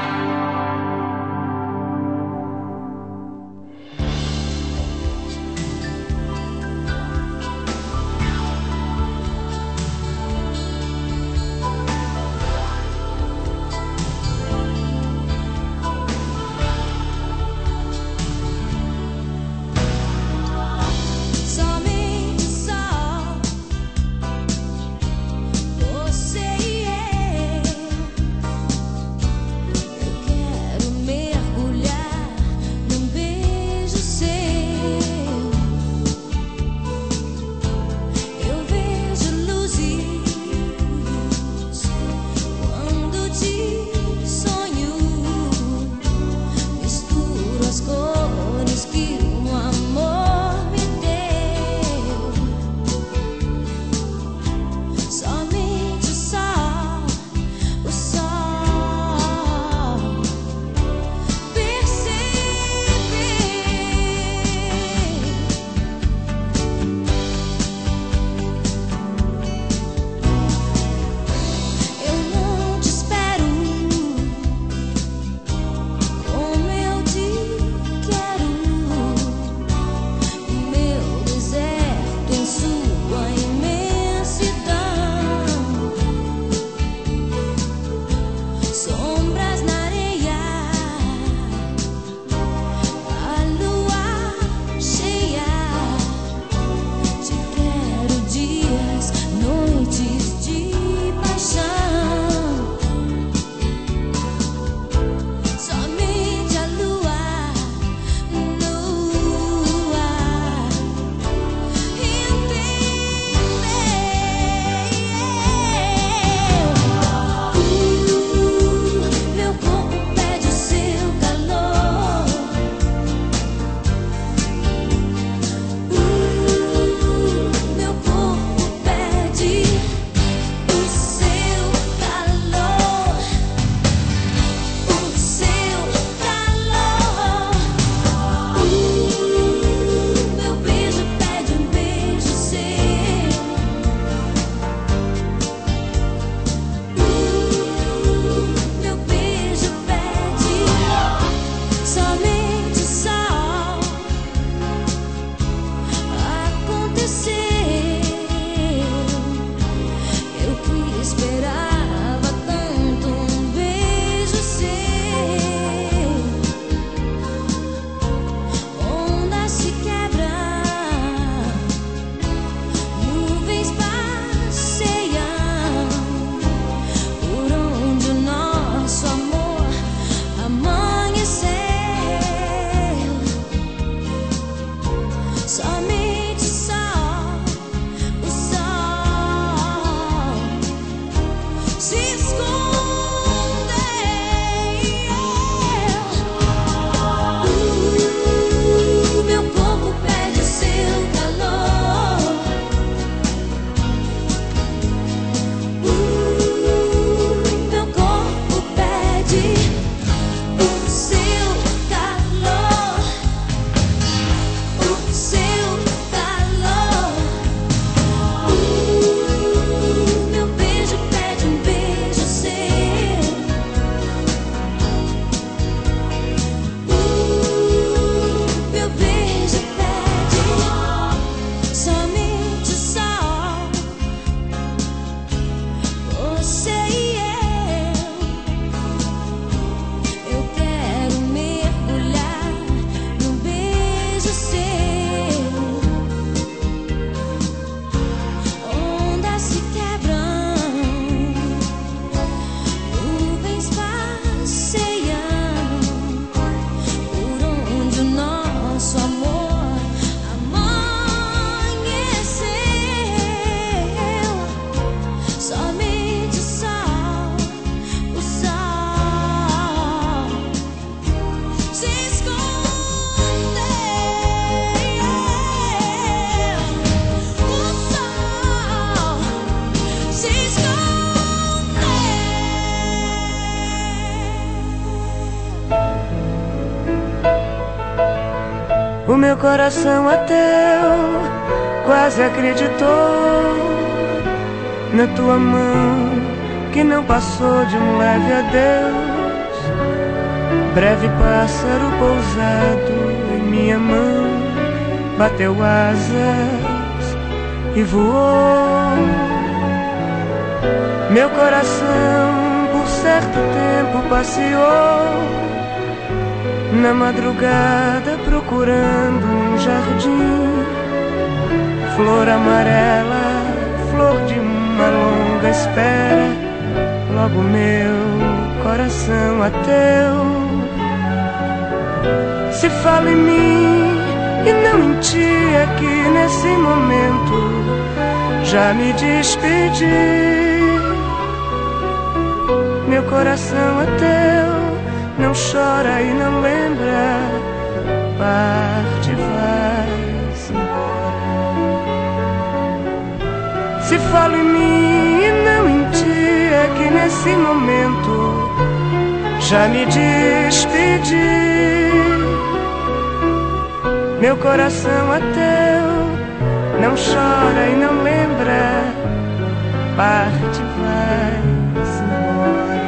Somente só você e eu quero mergulhar num beijo seu. Eu vejo luzes quando te sonho, misturo as cores que o amor me deu. Somente o sol perceber. Eu não te espero como eu te quero. Meu deserto em sua imensidão, sombras na areia, a lua cheia. Te quero dias, noites de paixão. Somente a lua meu corpo pede o seu calor. Meu corpo pede o seu calor. O seu calor. Meu beijo pede um beijo seu. Meu beijo pede somente só acontecer. Eu que esperava tanto um beijo seu. Ondas se quebram, nuvens passeiam por onde o nosso amor amanheceu. Somente o sol se esconde. Meu corpo pede o seu calor. Meu corpo pede o seu calor. O seu calor. Meu beijo pede um beijo seu. Meu beijo pede somente só você e eu quero mergulhar num beijo seu. Ondas se quebram, nuvens passeiam por onde o nosso amor amanheceu. Somente o sol se esconde. O sol se esconde. O meu coração ateu quase acreditou na tua mão que não passou de um leve adeus. Breve pássaro pousado em minha mão, bateu asas e voou. Meu coração por certo tempo passeou na madrugada procurando um jardim, flor amarela, flor de uma longa espera. Logo meu coração ateu se fala em mim e não em ti, aqui nesse momento já me despedi. Meu coração é teu, não chora e não lembra, parte, vai-se embora. Se falo em mim e não em ti, é que nesse momento já me despedi. Meu coração é teu, não chora e não lembra, parte, vai-se embora.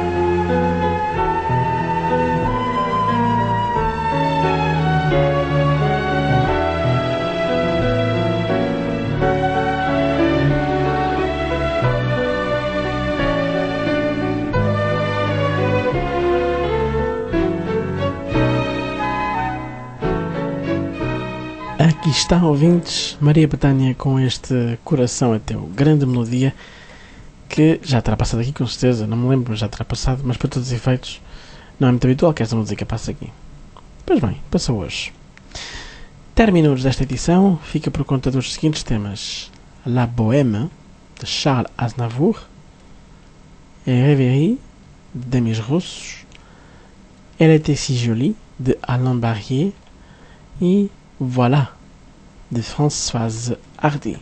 Aqui está, ouvintes, Maria Bethânia com este Coração é Teu, grande melodia que já terá passado aqui com certeza, não me lembro, já terá passado, mas para todos os efeitos não é muito habitual que esta música passe aqui. Pois bem, passou hoje. Términos desta edição fica por conta dos seguintes temas: La Bohème, de Charles Aznavour, et Rêverie, de Demis Roussos, Elle était si jolie, de Alain Barrier, e Voilà, de Françoise Hardy.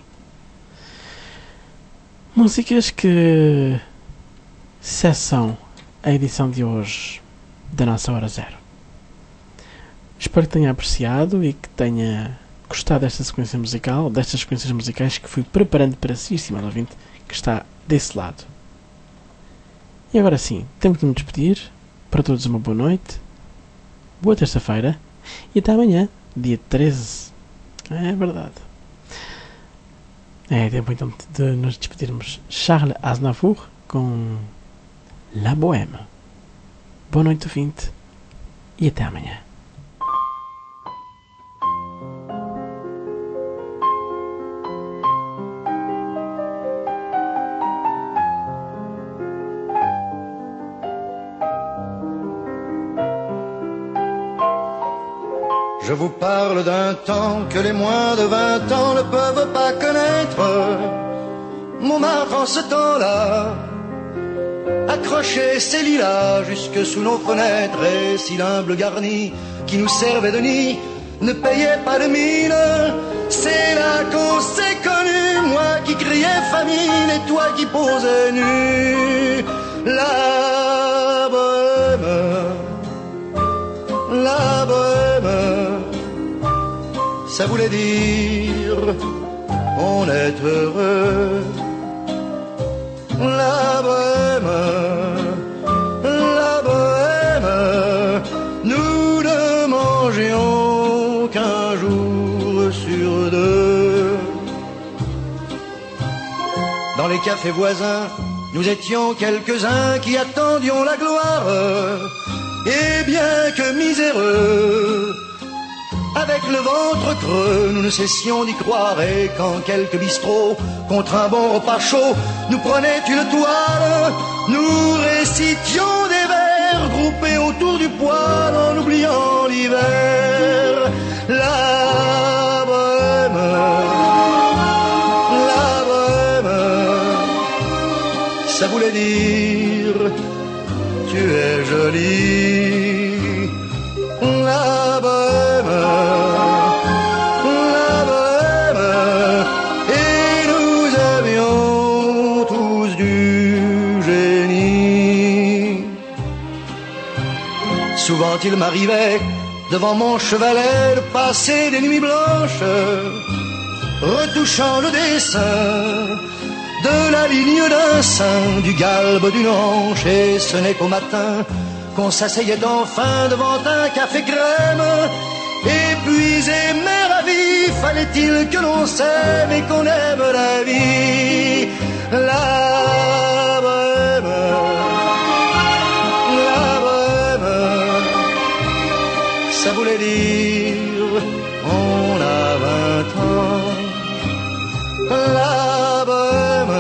Músicas que cessam a edição de hoje da nossa Hora Zero. Espero que tenha apreciado e que tenha gostado desta sequência musical, destas sequências musicais que fui preparando para si, estimado ouvinte, que está desse lado. E agora sim, tenho que me despedir. Para todos uma boa noite, boa terça-feira e até amanhã, dia 13. É verdade. É tempo então de nos despedirmos. Charles Aznavour com La Bohème. Boa noite, ouvinte, e até amanhã. Je vous parle d'un temps que les moins de 20 ans ne peuvent pas connaître. Montmartre en ce temps-là accrochait ses lilas jusque sous nos fenêtres, et si l'humble garni qui nous servait de nid ne payait pas de mine, c'est là qu'on s'est connus, moi qui criais famine et toi qui posais nu. La bohème, la bohème, ça voulait dire on est heureux. La bohème, nous ne mangions qu'un jour sur deux. Dans les cafés voisins, nous étions quelques-uns qui attendions la gloire. Et bien que miséreux, avec le ventre creux, nous ne cessions d'y croire. Et quand quelques bistrots, contre un bon repas chaud, nous prenaient une toile, nous récitions des vers groupés autour du poêle en oubliant l'hiver. La bohème, ça voulait dire tu es jolie. La bohème, et nous avions tous du génie. Souvent il m'arrivait devant mon chevalet de passer des nuits blanches retouchant le dessin de la ligne d'un sein, du galbe d'une hanche, et ce n'est qu'au matin qu'on s'asseyait enfin devant un café crème. Épuisé mais ravi, fallait-il que l'on s'aime et qu'on aime la vie. La bohème, ça voulait dire on a 20 ans. La bohème,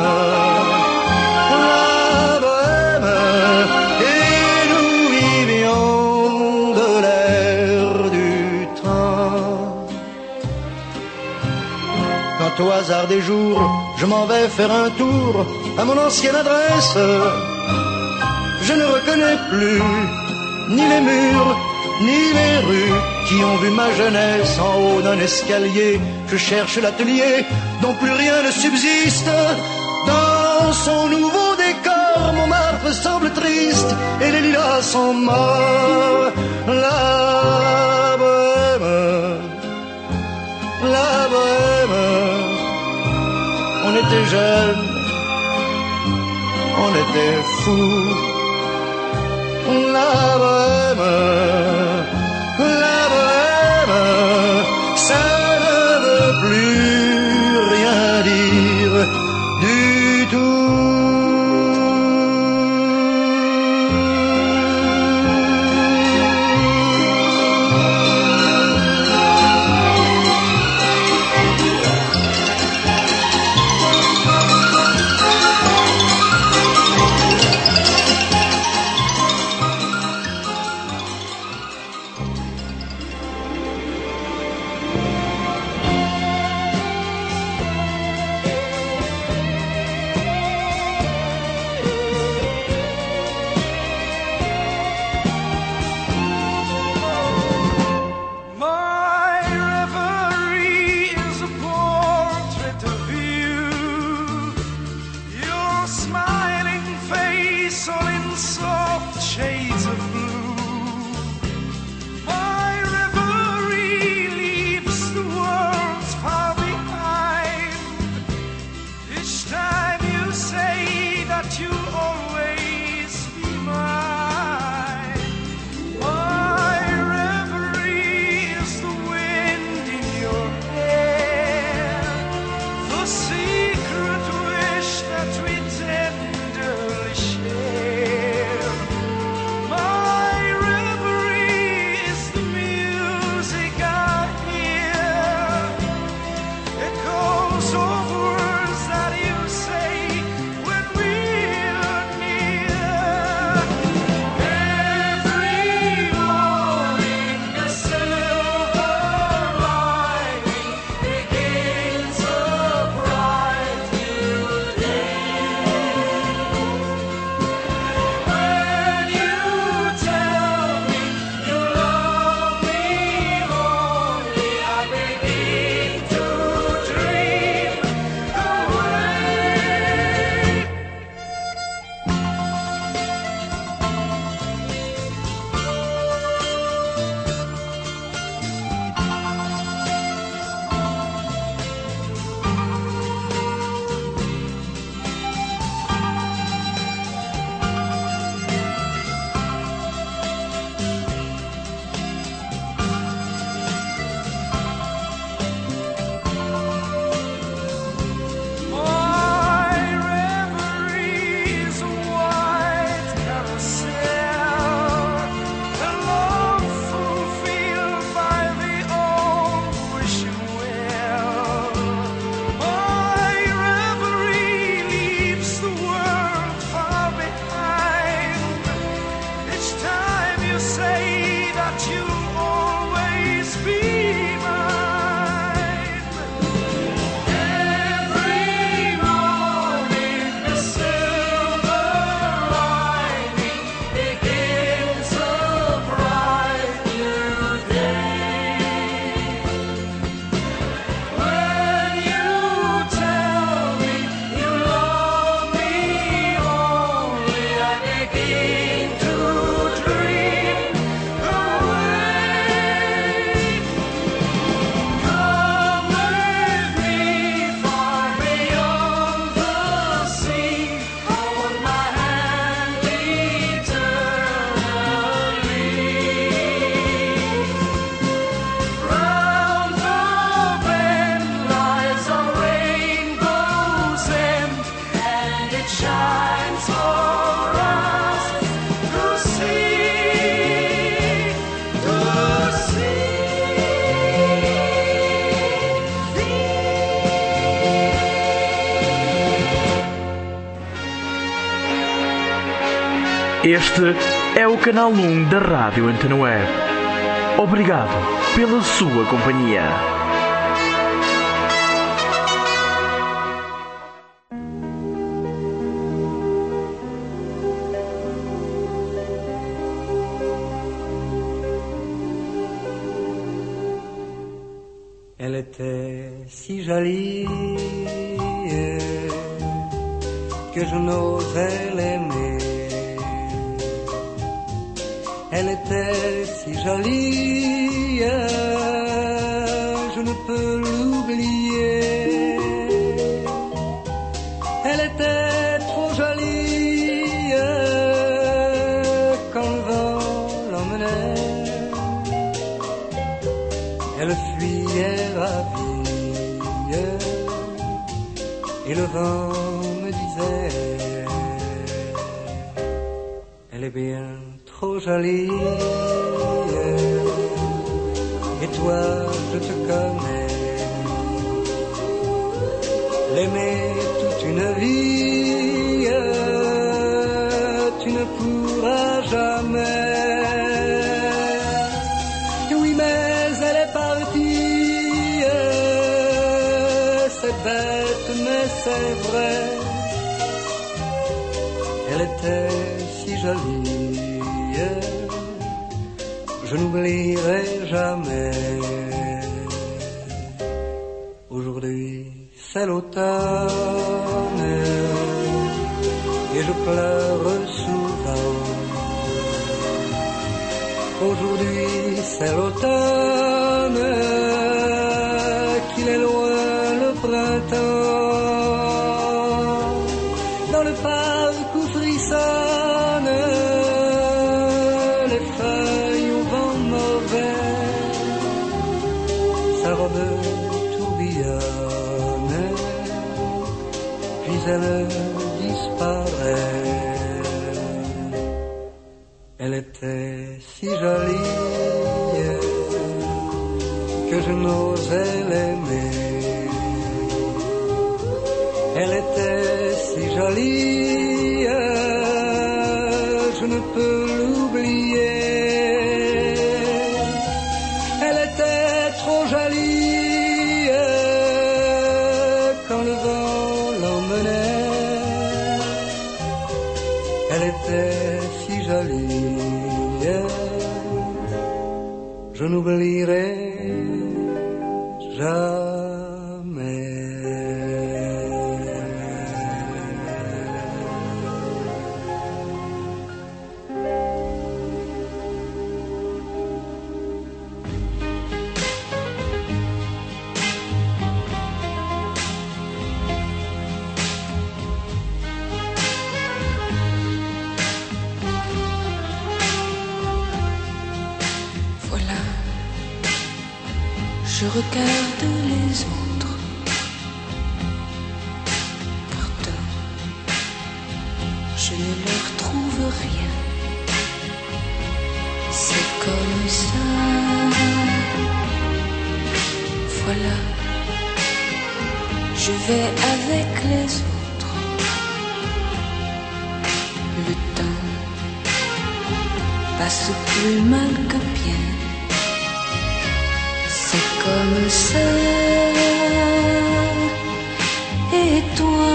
et nous vivions de l'air du temps. Quand au hasard des jours, je m'en vais faire un tour à mon ancienne adresse, je ne reconnais plus ni les murs, ni les rues qui ont vu ma jeunesse en haut d'un escalier. Je cherche l'atelier dont plus rien ne subsiste. Dans son nouveau décor, Montmartre semble triste et les lilas sont morts. La bohème, on était jeunes, on était fous. La bohème, ça ne veut plus rien dire du tout. Este é o canal 1 da Rádio Antena Web. Obrigado pela sua companhia. Elle était si jolie que je n'osais l'aimer. Elle était si jolie, je ne peux l'oublier. Elle était trop jolie quand le vent l'emmenait. Elle fuyait ravie et le vent me disait: elle est bien trop jolie, et toi je te connais. L'aimer toute une vie, tu ne pourras jamais. Oui, mais elle est partie, c'est bête mais c'est vrai. Elle était si jolie, je n'oublierai jamais. Aujourd'hui c'est l'automne et je pleure souvent. Aujourd'hui c'est l'automne, qu'il est loin le printemps. Dans le parc où frissonne les feuilles au vent mauvais, sa robe tourbillonne, puis elle disparaît. Elle était si jolie que je n'osais l'aimer. Elle était si jolie, je ne peux l'oublier. Elle était trop jolie quand le vent l'emmenait. Elle était si jolie, je n'oublierai jamais. Je regarde les autres, pourtant je ne leur trouve rien. C'est comme ça. Voilà, je vais avec les autres. Le temps passe plus mal que bien. C'est comme ça. Et toi,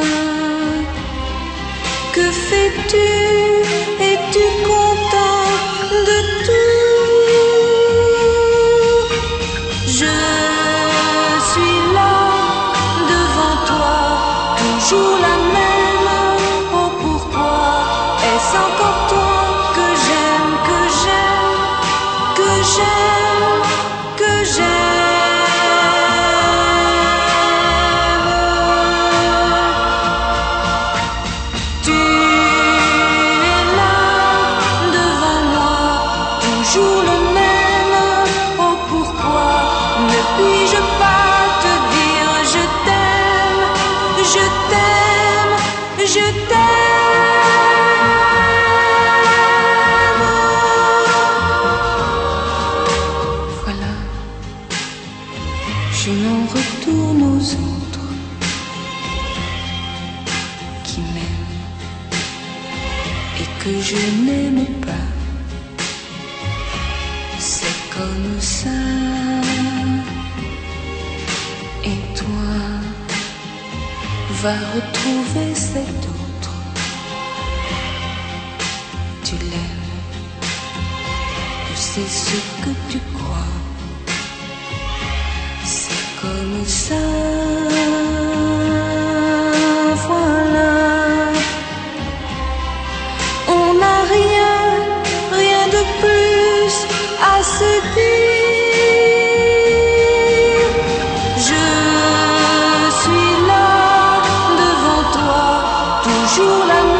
que fais-tu? Es-tu content de tout? Je suis là devant toi, toujours la même. Oh pourquoi est-ce encore toi que j'aime, que j'aime, que j'aime, que j'aime? Tu et que je n'aime pas. C'est comme ça. Et toi, va retrouver cet autre. Tu l'aimes, tu sais ce que tu crois. C'est comme ça. Voilà. On n'a rien de plus à se dire. Je suis là devant toi, toujours la